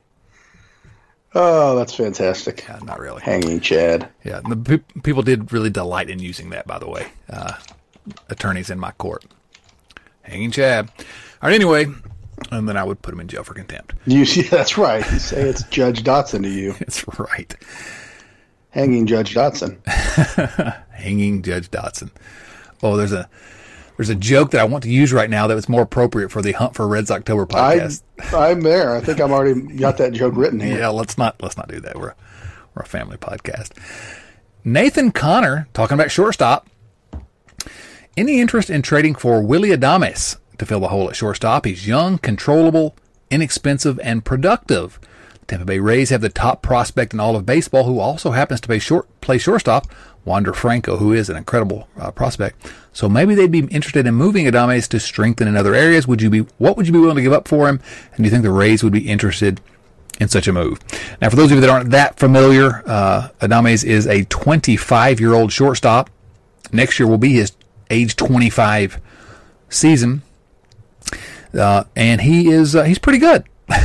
Oh, that's fantastic. Not really. Hanging Chad. Yeah, the people did really delight in using that, by the way. Attorneys in my court. Hanging Chad. All right, anyway, and then I would put him in jail for contempt. That's right. You say it's Judge Dotson to you. That's right. Hanging Judge Dotson. Hanging Judge Dotson. Oh, there's a joke that I want to use right now that was more appropriate for the Hunt for Reds October podcast. I'm there. I think I've already got that joke written here. Yeah, let's not do that. We're a family podcast. Nathan Connor talking about shortstop. Any interest in trading for Willy Adames to fill the hole at shortstop? He's young, controllable, inexpensive, and productive. Tampa Bay Rays have the top prospect in all of baseball, who also happens to play shortstop, Wander Franco, who is an incredible prospect. So maybe they'd be interested in moving Adames to strengthen in other areas. What would you be willing to give up for him? And do you think the Rays would be interested in such a move? Now, for those of you that aren't that familiar, Adames is a 25-year-old shortstop. Next year will be his age 25 season, and he's pretty good.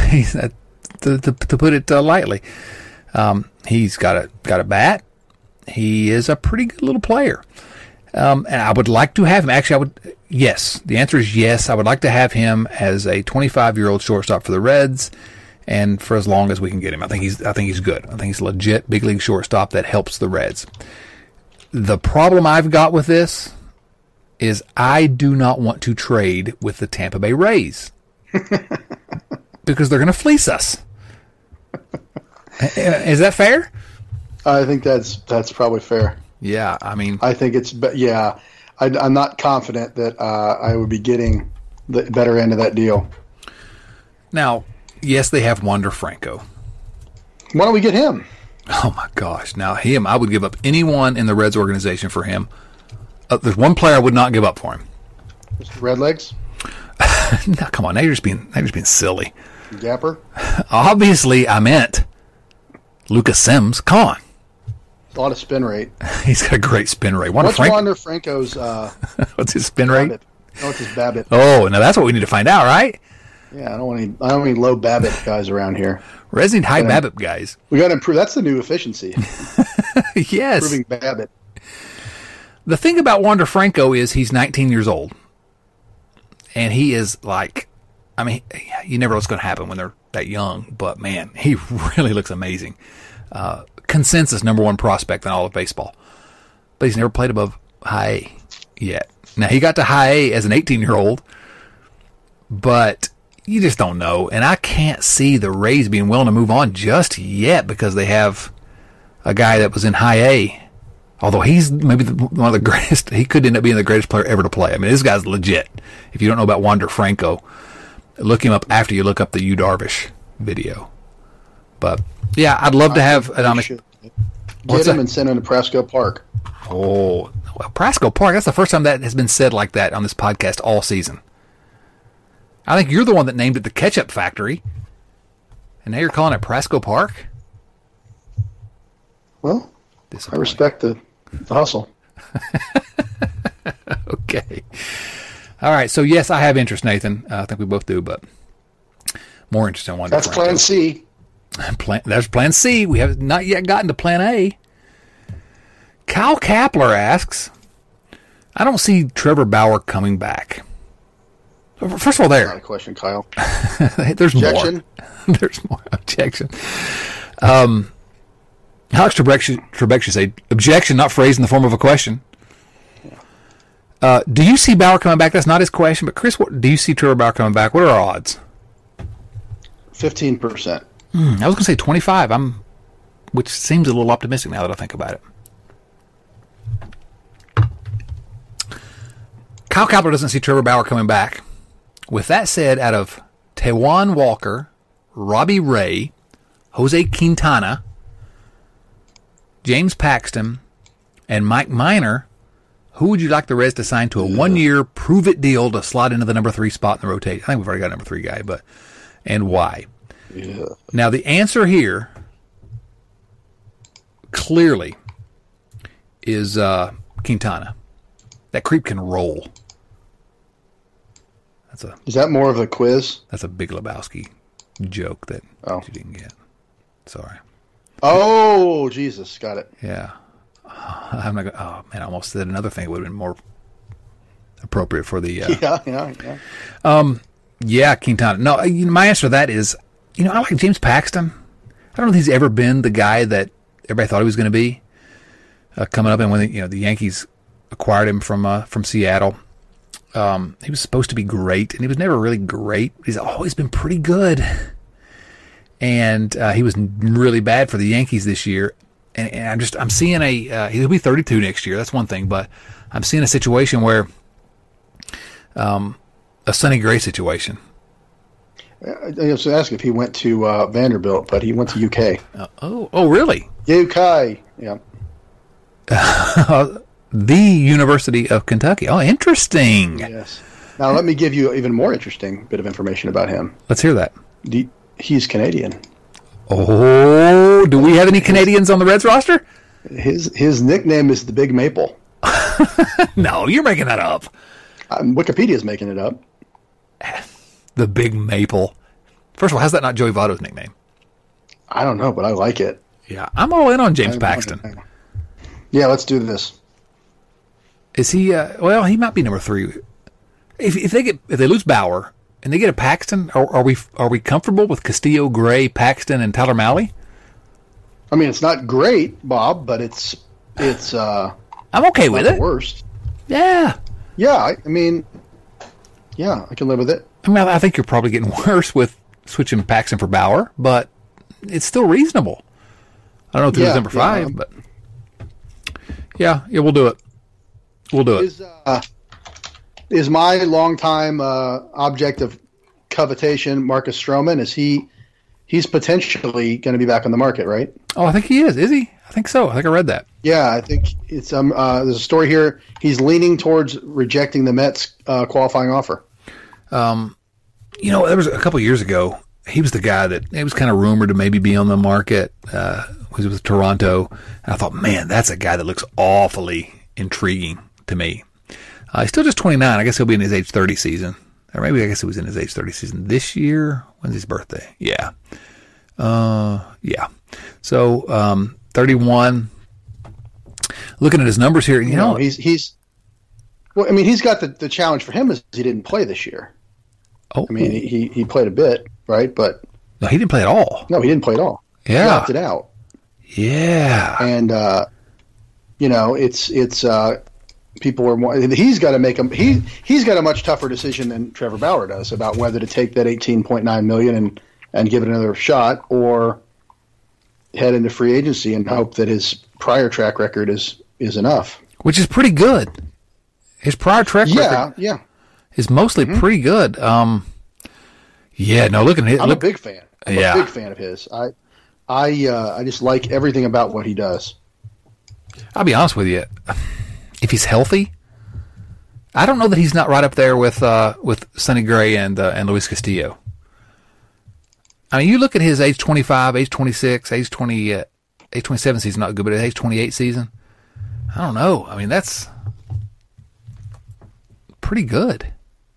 To put it lightly, he's got a bat. He is a pretty good little player. And I would like to have him. Actually, yes. The answer is yes. I would like to have him as a 25-year-old shortstop for the Reds, and for as long as we can get him. I think he's good. I think he's a legit big league shortstop that helps the Reds. The problem I've got with this is I do not want to trade with the Tampa Bay Rays because they're going to fleece us. Is that fair? I think that's probably fair. Yeah, I mean, I think it's I'm not confident that I would be getting the better end of that deal. Now, yes, they have Wander Franco. Why don't we get him? Oh my gosh! Now him, I would give up anyone in the Reds organization for him. There's one player I would not give up for him. Mr. Redlegs? No, come on! Now you're just being silly. Gapper? Obviously, I meant Lucas Sims. Come on. A lot of spin rate. He's got a great spin rate. What's Wander Franco's? What's his spin rate? No, it's his BABIP. Oh, now that's what we need to find out, right? Yeah, I don't want any low BABIP guys around here. Resident high BABIP guys. We got to improve. That's the new efficiency. Yes. Improving BABIP. The thing about Wander Franco is he's 19 years old. And he is like, I mean, you never know what's going to happen when they're that young. But, man, he really looks amazing. Consensus #1 prospect in all of baseball. But he's never played above high A yet. Now, he got to high A as an 18-year-old. But you just don't know. And I can't see the Rays being willing to move on just yet because they have a guy that was in high A. Although he's maybe one of the greatest. He could end up being the greatest player ever to play. I mean, this guy's legit. If you don't know about Wander Franco, look him up after you look up the Yu Darvish video. But, yeah, I'd love to have an honest. Get him and send him to Prasco Park. Oh, well, Prasco Park. That's the first time that has been said like that on this podcast all season. I think you're the one that named it the Ketchup Factory. And now you're calling it Prasco Park? Well, I respect the hustle. Okay. All right. So, yes, I have interest, Nathan. I think we both do, but more interest in one. That's Plan C. There's Plan C. We have not yet gotten to Plan A. Kyle Kapler asks, I don't see Trevor Bauer coming back. First of all, there. Not a question, Kyle. There's Objection. More. There's more. Objection. Alex Trebek should say, objection, not phrased in the form of a question. Do you see Bauer coming back? That's not his question, but Chris, do you see Trevor Bauer coming back? What are our odds? 15%. I was going to say 25, which seems a little optimistic now that I think about it. Kyle Kapler doesn't see Trevor Bauer coming back. With that said, out of Taijuan Walker, Robbie Ray, Jose Quintana, James Paxton, and Mike Minor, who would you like the Reds to sign to a 1-year prove-it deal to slot into the number 3 spot in the rotation? I think we've already got a number 3 guy, and why? Yeah. Now, the answer here clearly is Quintana. That creep can roll. Is that more of a quiz? That's a Big Lebowski joke that you didn't get. Sorry. Oh, Jesus. Got it. Yeah. I'm not gonna, oh, man, I almost said another thing that would have been more appropriate for the... Yeah, Quintana. No, my answer to that is, I like James Paxton. I don't know if he's ever been the guy that everybody thought he was going to be coming up. And when the Yankees acquired him from Seattle, he was supposed to be great, and he was never really great. He's always been pretty good. And he was really bad for the Yankees this year. And I'm seeing he'll be 32 next year. That's one thing, but I'm seeing a situation where a Sonny Gray situation. I was ask if he went to Vanderbilt, but he went to UK. Oh, really? UK, yeah. The University of Kentucky. Oh, interesting. Yes. Now let me give you an even more interesting bit of information about him. Let's hear that. He's Canadian. Oh, do we have any Canadians on the Reds roster? His nickname is the Big Maple. No, you're making that up. Wikipedia's making it up. The Big Maple. First of all, how's that not Joey Votto's nickname? I don't know, but I like it. Yeah, I'm all in on James Paxton. Yeah, let's do this. Is he? Well, he might be number 3. If they lose Bauer and they get a Paxton, are we comfortable with Castillo, Gray, Paxton, and Tyler Mahle? I mean, it's not great, Bob, but it's. I'm okay with it. Worst. Yeah. Yeah, I mean, yeah, I can live with it. I mean, I think you're probably getting worse with switching Paxton for Bauer, but it's still reasonable. I don't know if it was number 5, but yeah, we'll do it. We'll do it. Is my longtime object of covetation Marcus Stroman? He's potentially going to be back on the market, right? Oh, I think he is. Is he? I think so. I think I read that. Yeah, I think it's there's a story here. He's leaning towards rejecting the Mets qualifying offer. There was a couple years ago. He was the guy that it was kind of rumored to maybe be on the market. He was with Toronto. And I thought, man, that's a guy that looks awfully intriguing to me. He's still just 29. I guess he'll be in his age 30 season. Or maybe I guess he was in his age 30 season this year. When's his birthday? Yeah. Yeah. So, 31. Looking at his numbers here, you know, he's well, I mean, he's got the challenge for him is he didn't play this year. Oh, I mean, he played a bit, right? But no, he didn't play at all. No, he didn't play at all. Yeah. He opted out. Yeah. And, you know, it's people are more, he's got to make he's got a much tougher decision than Trevor Bauer does about whether to take that $18.9 million and give it another shot or head into free agency and hope that his prior track record is enough. Which is pretty good. His prior track record is mostly pretty good. Yeah, no, look at him. I'm a big fan. I'm a big fan of his. I just like everything about what he does. I'll be honest with you. If he's healthy, I don't know that he's not right up there with Sonny Gray and Luis Castillo. I mean, you look at his age 25, age 26, age 27 season, not good, but his age 28 season, I don't know. I mean, that's pretty good.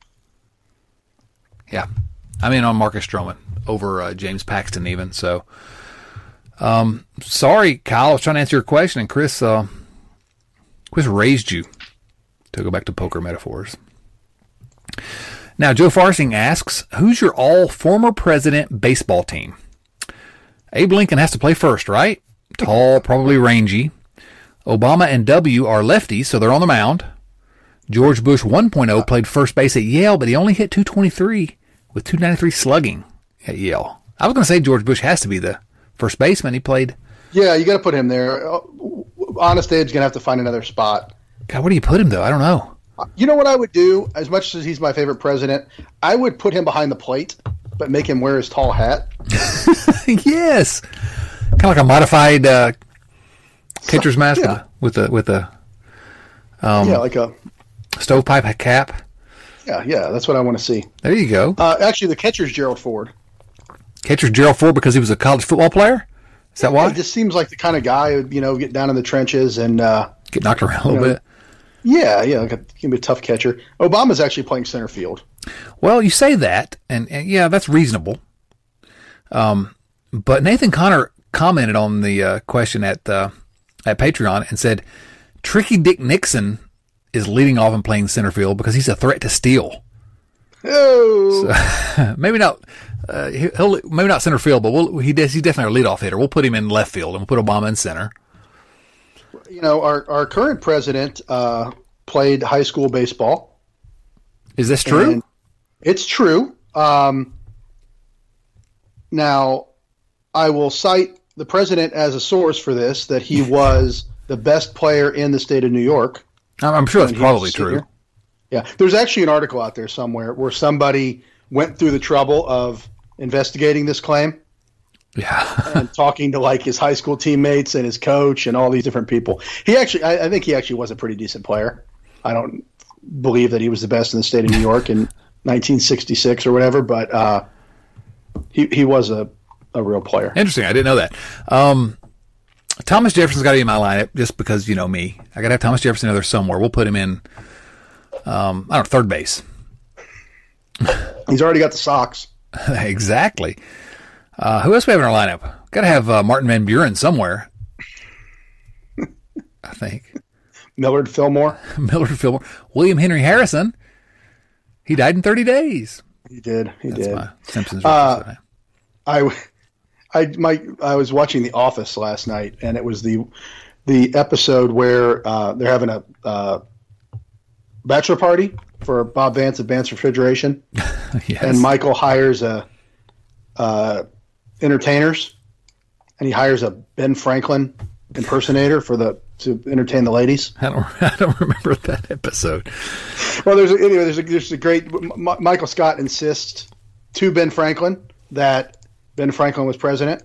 Yeah. I'm in on Marcus Stroman over James Paxton even. So, sorry, Kyle. I was trying to answer your question, and Chris raised you to go back to poker metaphors. Now, Joe Farsing asks, who's your all-former president baseball team? Abe Lincoln has to play first, right? Tall, probably rangy. Obama and W are lefties, so they're on the mound. George Bush 1.0 played first base at Yale, but he only hit .223 with .293 slugging at Yale. I was going to say George Bush has to be the first baseman. He played. Yeah, you got to put him there. Honest Abe's going to have to find another spot. God, where do you put him, though? I don't know. You know what I would do? As much as he's my favorite president, I would put him behind the plate, but make him wear his tall hat. Yes. Kind of like a modified catcher's mask with a like a stovepipe cap. Yeah, that's what I want to see. There you go. Actually, the catcher's Gerald Ford. Catcher's Gerald Ford because he was a college football player? Is that why? He just seems like the kind of guy who would, get down in the trenches and get knocked around a little bit. Yeah, can be a tough catcher. Obama's actually playing center field. Well, you say that, and yeah, that's reasonable. But Nathan Connor commented on the question at Patreon and said, Tricky Dick Nixon is leading off and playing center field because he's a threat to steal. Oh, so, maybe not. Maybe not center field, but he's definitely a leadoff hitter. We'll put him in left field and we'll put Obama in center. Our current president played high school baseball. Is this true? It's true. Now, I will cite the president as a source for this, that he was the best player in the state of New York. I'm sure that's probably true. Yeah. There's actually an article out there somewhere where somebody went through the trouble of investigating this claim. Yeah. And talking to his high school teammates and his coach and all these different people. I think he actually was a pretty decent player. I don't believe that he was the best in the state of New York in 1966 or whatever, but he was a real player. Interesting. I didn't know that. Thomas Jefferson's got to be in my lineup just because, me. I got to have Thomas Jefferson in there somewhere. We'll put him in, third base. He's already got the Sox. Exactly. Who else we have in our lineup? Got to have Martin Van Buren somewhere. I think. Millard Fillmore. William Henry Harrison. He died in 30 days. He did. That's my Simpsons reference. I was watching The Office last night, and it was the episode where they're having a bachelor party for Bob Vance at Vance Refrigeration. Yes. And Michael hires entertainers, and he hires a Ben Franklin impersonator to entertain the ladies. I don't remember that episode. Well, there's a great Michael Scott insists to Ben Franklin that Ben Franklin was president.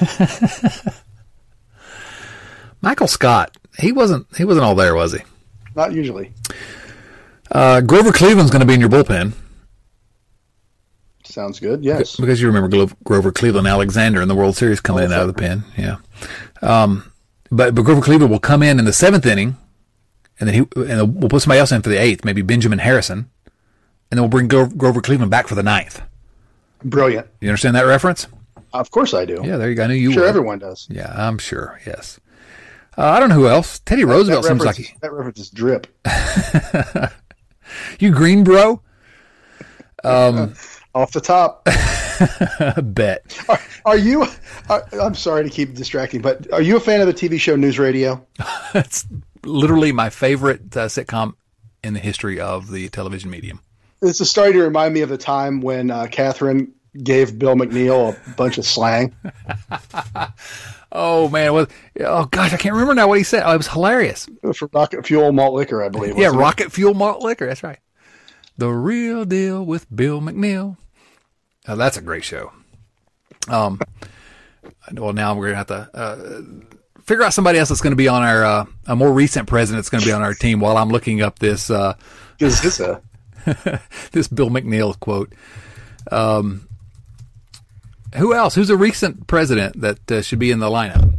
Michael Scott, he wasn't all there, was he? Not usually. Grover Cleveland's going to be in your bullpen. Sounds good. Yes, because you remember Grover Cleveland Alexander in the World Series coming in out of the pen. Yeah. But Grover Cleveland will come in the seventh inning and then we'll put somebody else in for the 8th, maybe Benjamin Harrison, and then we'll bring Grover Cleveland back for the 9th. Brilliant. You understand that reference? Of course I do. Yeah, there you go. I knew you Sure, would. everyone does. Yeah, I'm sure. Yes. I don't know who else. Teddy Roosevelt seems like that reference is drip. You green bro. Off the top. Bet. Are you? I'm sorry to keep distracting, but are you a fan of the TV show News Radio? It's literally my favorite sitcom in the history of the television medium. It's starting to remind me of the time when Catherine gave Bill McNeil a bunch of slang. Oh man, oh gosh, I can't remember now what he said. Oh, it was hilarious. For Rocket Fuel Malt Liquor, I believe. Yeah, Rocket Fuel Malt Liquor. That's right. The Real Deal with Bill McNeil. Oh, that's a great show. Well, now we're gonna have to figure out somebody else that's going to be on our a more recent president that's going to be on our team. While I'm looking up this Is this a this Bill McNeil quote. Who else? Who's a recent president that should be in the lineup?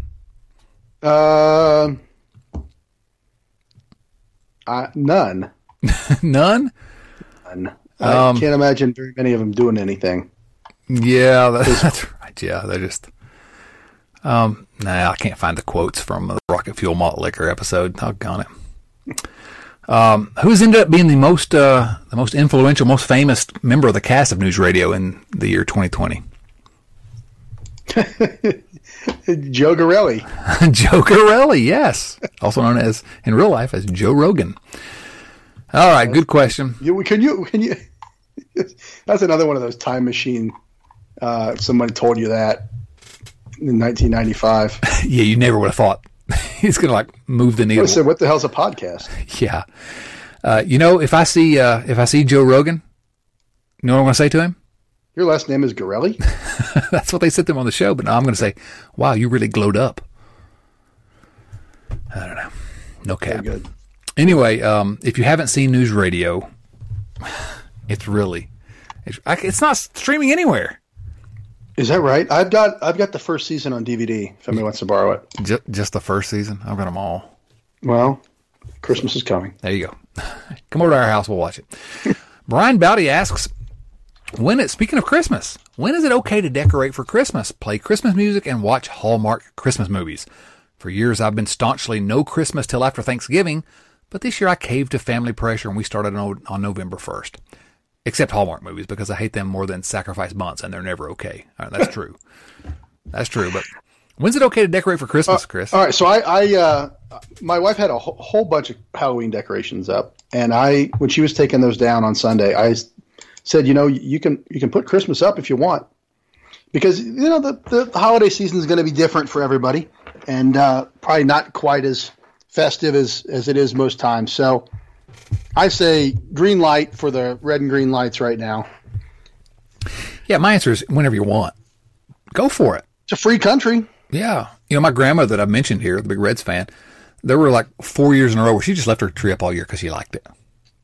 None. None? I can't imagine very many of them doing anything. Yeah, that's right. Yeah, they just. Nah, I can't find the quotes from the Rocket Fuel Malt Liquor episode. Doggone it. Who's ended up being the most influential, most famous member of the cast of News Radio in the year 2020? Joe Garelli. Joe Garelli, yes. Also known as, in real life, as Joe Rogan. All right, good question. Can you? That's another one of those time machine. Somebody told you that in 1995. Yeah, you never would have thought he's going to move the needle. I said, "What the hell's a podcast?" Yeah. If I see Joe Rogan, you know what I'm going to say to him? Your last name is Garelli? That's what they said to him on the show, but now I'm going to say, wow, you really glowed up. I don't know. No cap. Very good. Anyway, if you haven't seen News Radio, it's not streaming anywhere. Is that right? I've got the first season on DVD if anybody wants to borrow it. Just the first season? I've got them all. Well, Christmas is coming. There you go. Come over to our house. We'll watch it. Brian Bowdy asks, speaking of Christmas, when is it okay to decorate for Christmas, play Christmas music, and watch Hallmark Christmas movies? For years, I've been staunchly no Christmas till after Thanksgiving, but this year I caved to family pressure and we started on November 1st. Except Hallmark movies, because I hate them more than Sacrifice Bunts, and they're never okay. All right, that's true. That's true, but when's it okay to decorate for Christmas, Chris? All right, so my wife had a whole bunch of Halloween decorations up, and when she was taking those down on Sunday, I said, you can put Christmas up if you want, because the holiday season is going to be different for everybody, and probably not quite as festive as it is most times. So I say green light for the red and green lights right now. Yeah, my answer is whenever you want. Go for it. It's a free country. Yeah. My grandma that I mentioned here, the big Reds fan, there were 4 years in a row where she just left her tree up all year because she liked it.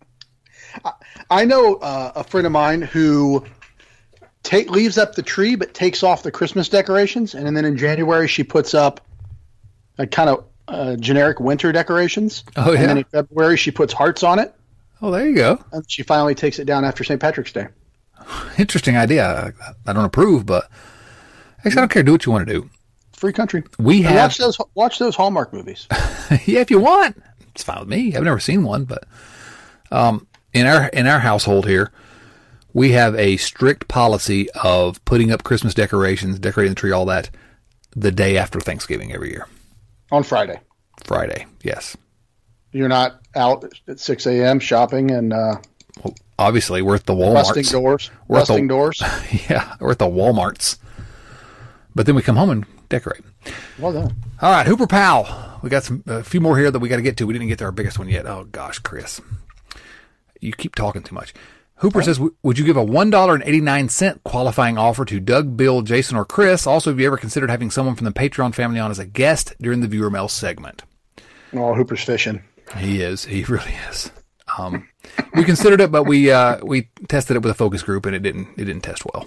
I know a friend of mine who leaves up the tree but takes off the Christmas decorations, and then in January she puts up kind of generic winter decorations. Oh, yeah. And then in February she puts hearts on it. Oh, there you go. And she finally takes it down after St. Patrick's Day. Interesting idea. I don't approve, but actually I don't care. Do what you want to do. Free country. Watch those Hallmark movies. Yeah, if you want. It's fine with me. I've never seen one, but in our household here, we have a strict policy of putting up Christmas decorations, decorating the tree, all that, the day after Thanksgiving every year. On Friday. Friday, yes. You're not out at 6 a.m. shopping and well, obviously we're at the Walmarts. Busting doors. Yeah, we're at the Walmarts. But then we come home and decorate. Well done. All right, Hooper Powell. We got a few more here that we got to get to. We didn't get to our biggest one yet. Oh gosh, Chris, you keep talking too much. Hooper says, would you give a $1.89 qualifying offer to Doug, Bill, Jason, or Chris? Also, have you ever considered having someone from the Patreon family on as a guest during the viewer mail segment? Oh, Hooper's fishing. He is. He really is. We considered it, but we tested it with a focus group, and it didn't test well.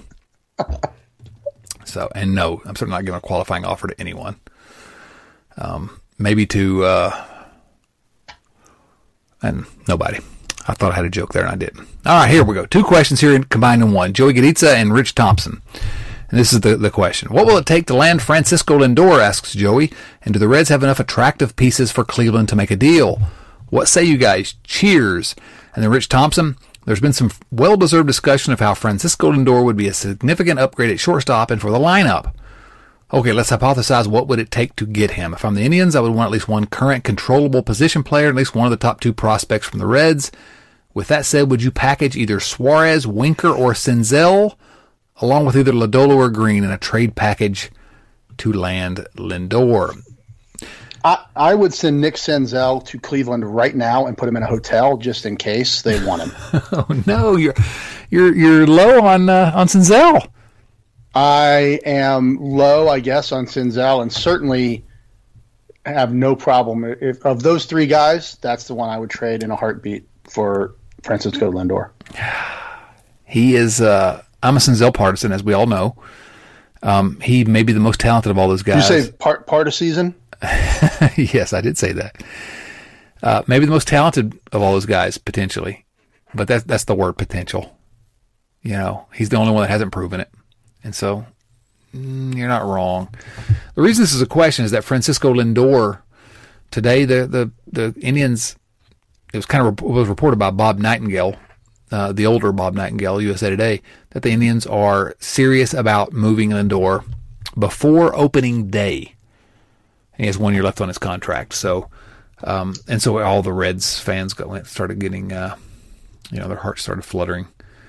So, and no, I'm certainly not giving a qualifying offer to anyone. Maybe to And nobody. I thought I had a joke there, and I didn't. All right, here we go. 2 questions here combined in one. Joey Gaditza and Rich Thompson. And this is the question. What will it take to land Francisco Lindor, asks Joey, and do the Reds have enough attractive pieces for Cleveland to make a deal? What say you guys? Cheers. And then Rich Thompson, there's been some well-deserved discussion of how Francisco Lindor would be a significant upgrade at shortstop and for the lineup. Okay, let's hypothesize what would it take to get him. If I'm the Indians, I would want at least one current controllable position player, at least one of the top 2 prospects from the Reds. With that said, would you package either Suarez, Winker, or Senzel, along with either Lodolo or Green in a trade package to land Lindor? I would send Nick Senzel to Cleveland right now and put him in a hotel just in case they want him. Oh no, you're low on Senzel. I am low, I guess, on Senzel, and certainly have no problem. If of those 3 guys, that's the one I would trade in a heartbeat for Francisco Lindor. He is. I'm a Senzel partisan, as we all know. He may be the most talented of all those guys. Did you say part of season? Yes, I did say that. Maybe the most talented of all those guys, potentially. But that's the word potential. You know, he's the only one that hasn't proven it. And so, you're not wrong. The reason this is a question is that Francisco Lindor, today, the Indians, it was reported by Bob Nightingale, the older Bob Nightingale, USA Today, that the Indians are serious about moving Lindor before opening day. He has 1 year left on his contract. So, and so all the Reds fans started getting, their hearts started fluttering.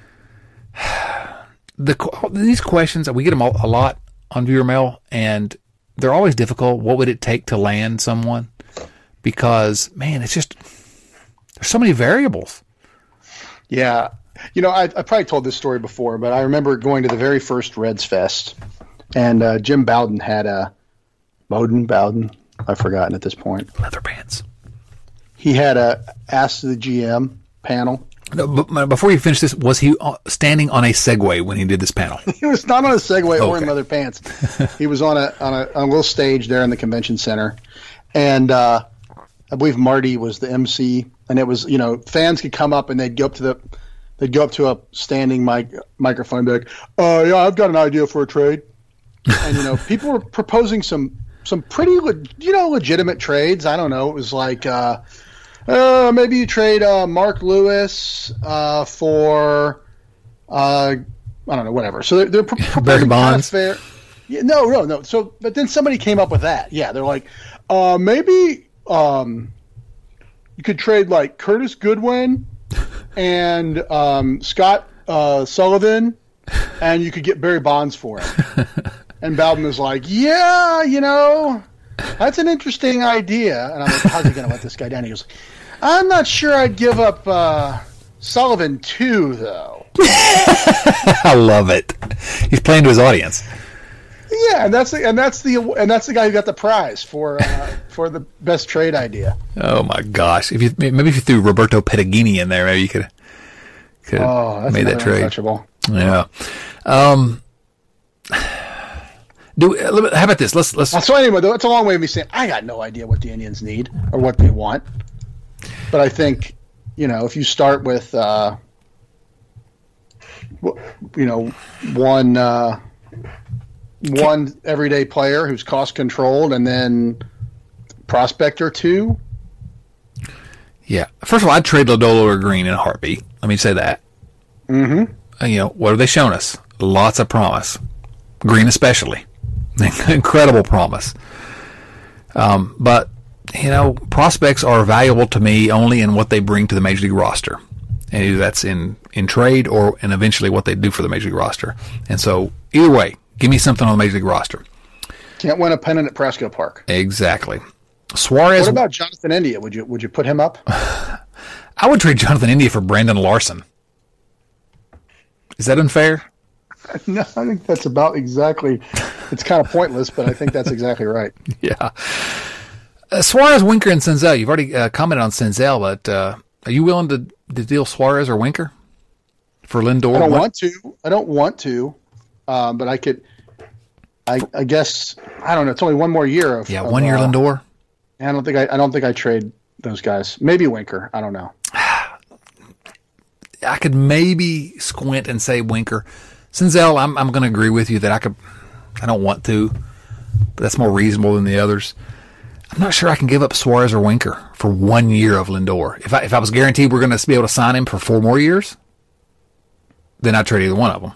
These questions, we get them a lot on viewer mail, and they're always difficult. What would it take to land someone? Because, man, it's just, there's so many variables. Yeah. You know, I probably told this story before, but I remember going to the very first Reds Fest, and Jim Bowden had Bowden, I've forgotten at this point. Leather pants. He had asked the GM panel. No, but before you finish this, was he standing on a Segway when he did this panel? He was not on a Segway or in leather pants. He was on a little stage there in the convention center, and I believe Marty was the MC. And it was, fans could come up and they'd go up to a standing microphone and be like, yeah, I've got an idea for a trade. And people were proposing some pretty legitimate trades. I don't know. It was like maybe you trade Mark Lewis for I don't know, whatever. So they're proposing kind of fair. Yeah, no. So, but then somebody came up with that. Yeah, they're like, maybe you could trade like Curtis Goodwin and Scott Sullivan, and you could get Barry Bonds for him. And Bowden was like, yeah, that's an interesting idea. And I'm like, how's he going to let this guy down? He goes, I'm not sure I'd give up Sullivan too, though. I love it. He's playing to his audience. Yeah, and that's the guy who got the prize for the best trade idea. Oh my gosh! If you threw Roberto Petagini in there, maybe you could have made that trade. Untouchable. Yeah. How about this? Let's. So anyway, that's a long way of me saying I got no idea what the Indians need or what they want, but I think if you start with one everyday player who's cost controlled, and then prospect or 2. Yeah. First of all, I'd trade Lodolo or Green in a heartbeat. Let me say that. Mm-hmm. What have they shown us? Lots of promise. Green especially. Incredible promise. But, prospects are valuable to me only in what they bring to the Major League roster. And either that's in trade and eventually what they do for the Major League roster. And so, either way, give me something on the Major League roster. Can't win a pennant at Presco Park. Exactly. Suarez. What about Jonathan India? Would you put him up? I would trade Jonathan India for Brandon Larson. Is that unfair? No, I think that's about exactly. It's kind of pointless, but I think that's exactly right. Yeah. Suarez, Winker, and Senzel. You've already commented on Senzel, but are you willing to deal Suarez or Winker for Lindor? I don't want to, but I could. I guess I don't know. It's only one more year of 1 year Lindor. I don't think I trade those guys. Maybe Winker. I don't know. I could maybe squint and say Winker. Senzel, I'm going to agree with you that I don't want to, but that's more reasonable than the others. I'm not sure I can give up Suarez or Winker for 1 year of Lindor. If I was guaranteed we're going to be able to sign him for 4 more years, then I'd trade either one of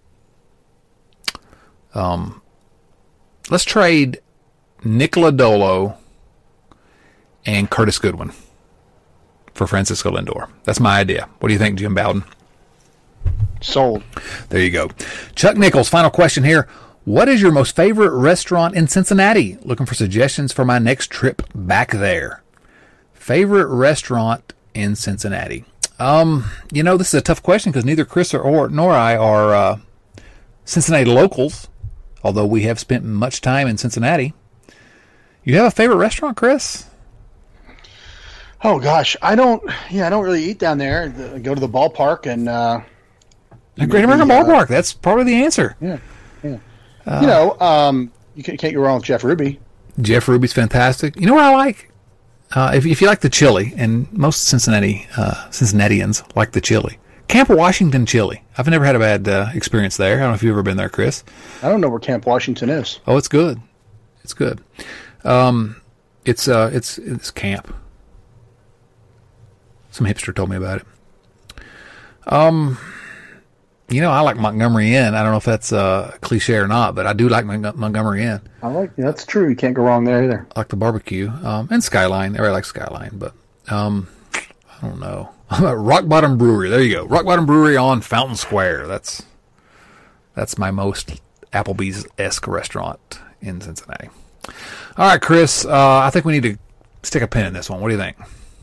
them. Let's trade Nick Lodolo and Curtis Goodwin for Francisco Lindor. That's my idea. What do you think, Jim Bowden? Sold. There you go. Chuck Nichols, final question here. What is your most favorite restaurant in Cincinnati? Looking for suggestions for my next trip back there. Favorite restaurant in Cincinnati? This is a tough question because neither Chris nor I are Cincinnati locals, although we have spent much time in Cincinnati. You have a favorite restaurant, Chris? Oh gosh, I don't really eat down there. I go to the ballpark and Great American Ballpark. That's probably the answer. Yeah. You can't go wrong with Jeff Ruby. Jeff Ruby's fantastic. You know what I like? If you like the chili, and most Cincinnatians like the chili, Camp Washington chili. I've never had a bad experience there. I don't know if you've ever been there, Chris. I don't know where Camp Washington is. Oh, it's good. It's good. It's camp. Some hipster told me about it. I like Montgomery Inn. I don't know if that's cliche or not, but I do like Montgomery Inn. That's true. You can't go wrong there either. I like the barbecue. And Skyline. Everybody likes Skyline, but I don't know. Rock Bottom Brewery. There you go. Rock Bottom Brewery on Fountain Square. That's my most Applebee's-esque restaurant in Cincinnati. All right, Chris. I think we need to stick a pin in this one. What do you think?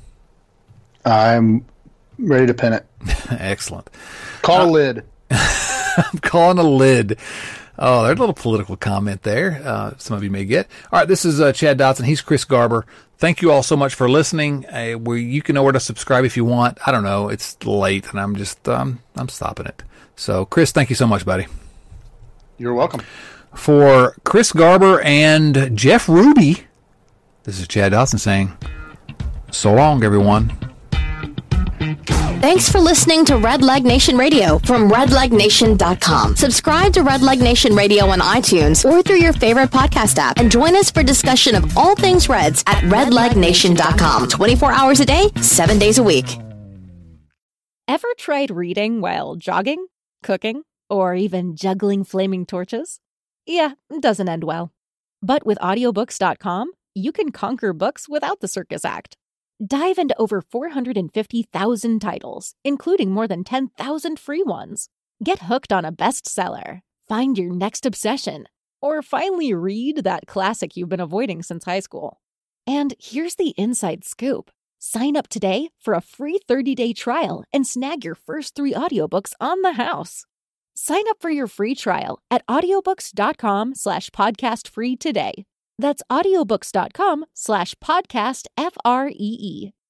I'm ready to pin it. Excellent. Call a lid. I'm calling a lid. Oh, there's a little political comment there. Some of you may get. All right, this is Chad Dotson. He's Chris Garber. Thank you all so much for listening. You can know where to subscribe if you want. I don't know. It's late, and I'm just I'm stopping it. So, Chris, thank you so much, buddy. You're welcome. For Chris Garber and Jeff Ruby, this is Chad Dotson saying, so long, everyone. Thanks for listening to Red Leg Nation Radio from redlegnation.com. Subscribe to Red Leg Nation Radio on iTunes or through your favorite podcast app and join us for discussion of all things Reds at redlegnation.com. 24 hours a day, 7 days a week. Ever tried reading while jogging, cooking, or even juggling flaming torches? Yeah, it doesn't end well. But with audiobooks.com, you can conquer books without the circus act. Dive into over 450,000 titles, including more than 10,000 free ones. Get hooked on a bestseller, find your next obsession, or finally read that classic you've been avoiding since high school. And here's the inside scoop. Sign up today for a free 30-day trial and snag your first 3 audiobooks on the house. Sign up for your free trial at audiobooks.com/podcastfree today. That's audiobooks.com/podcastfree.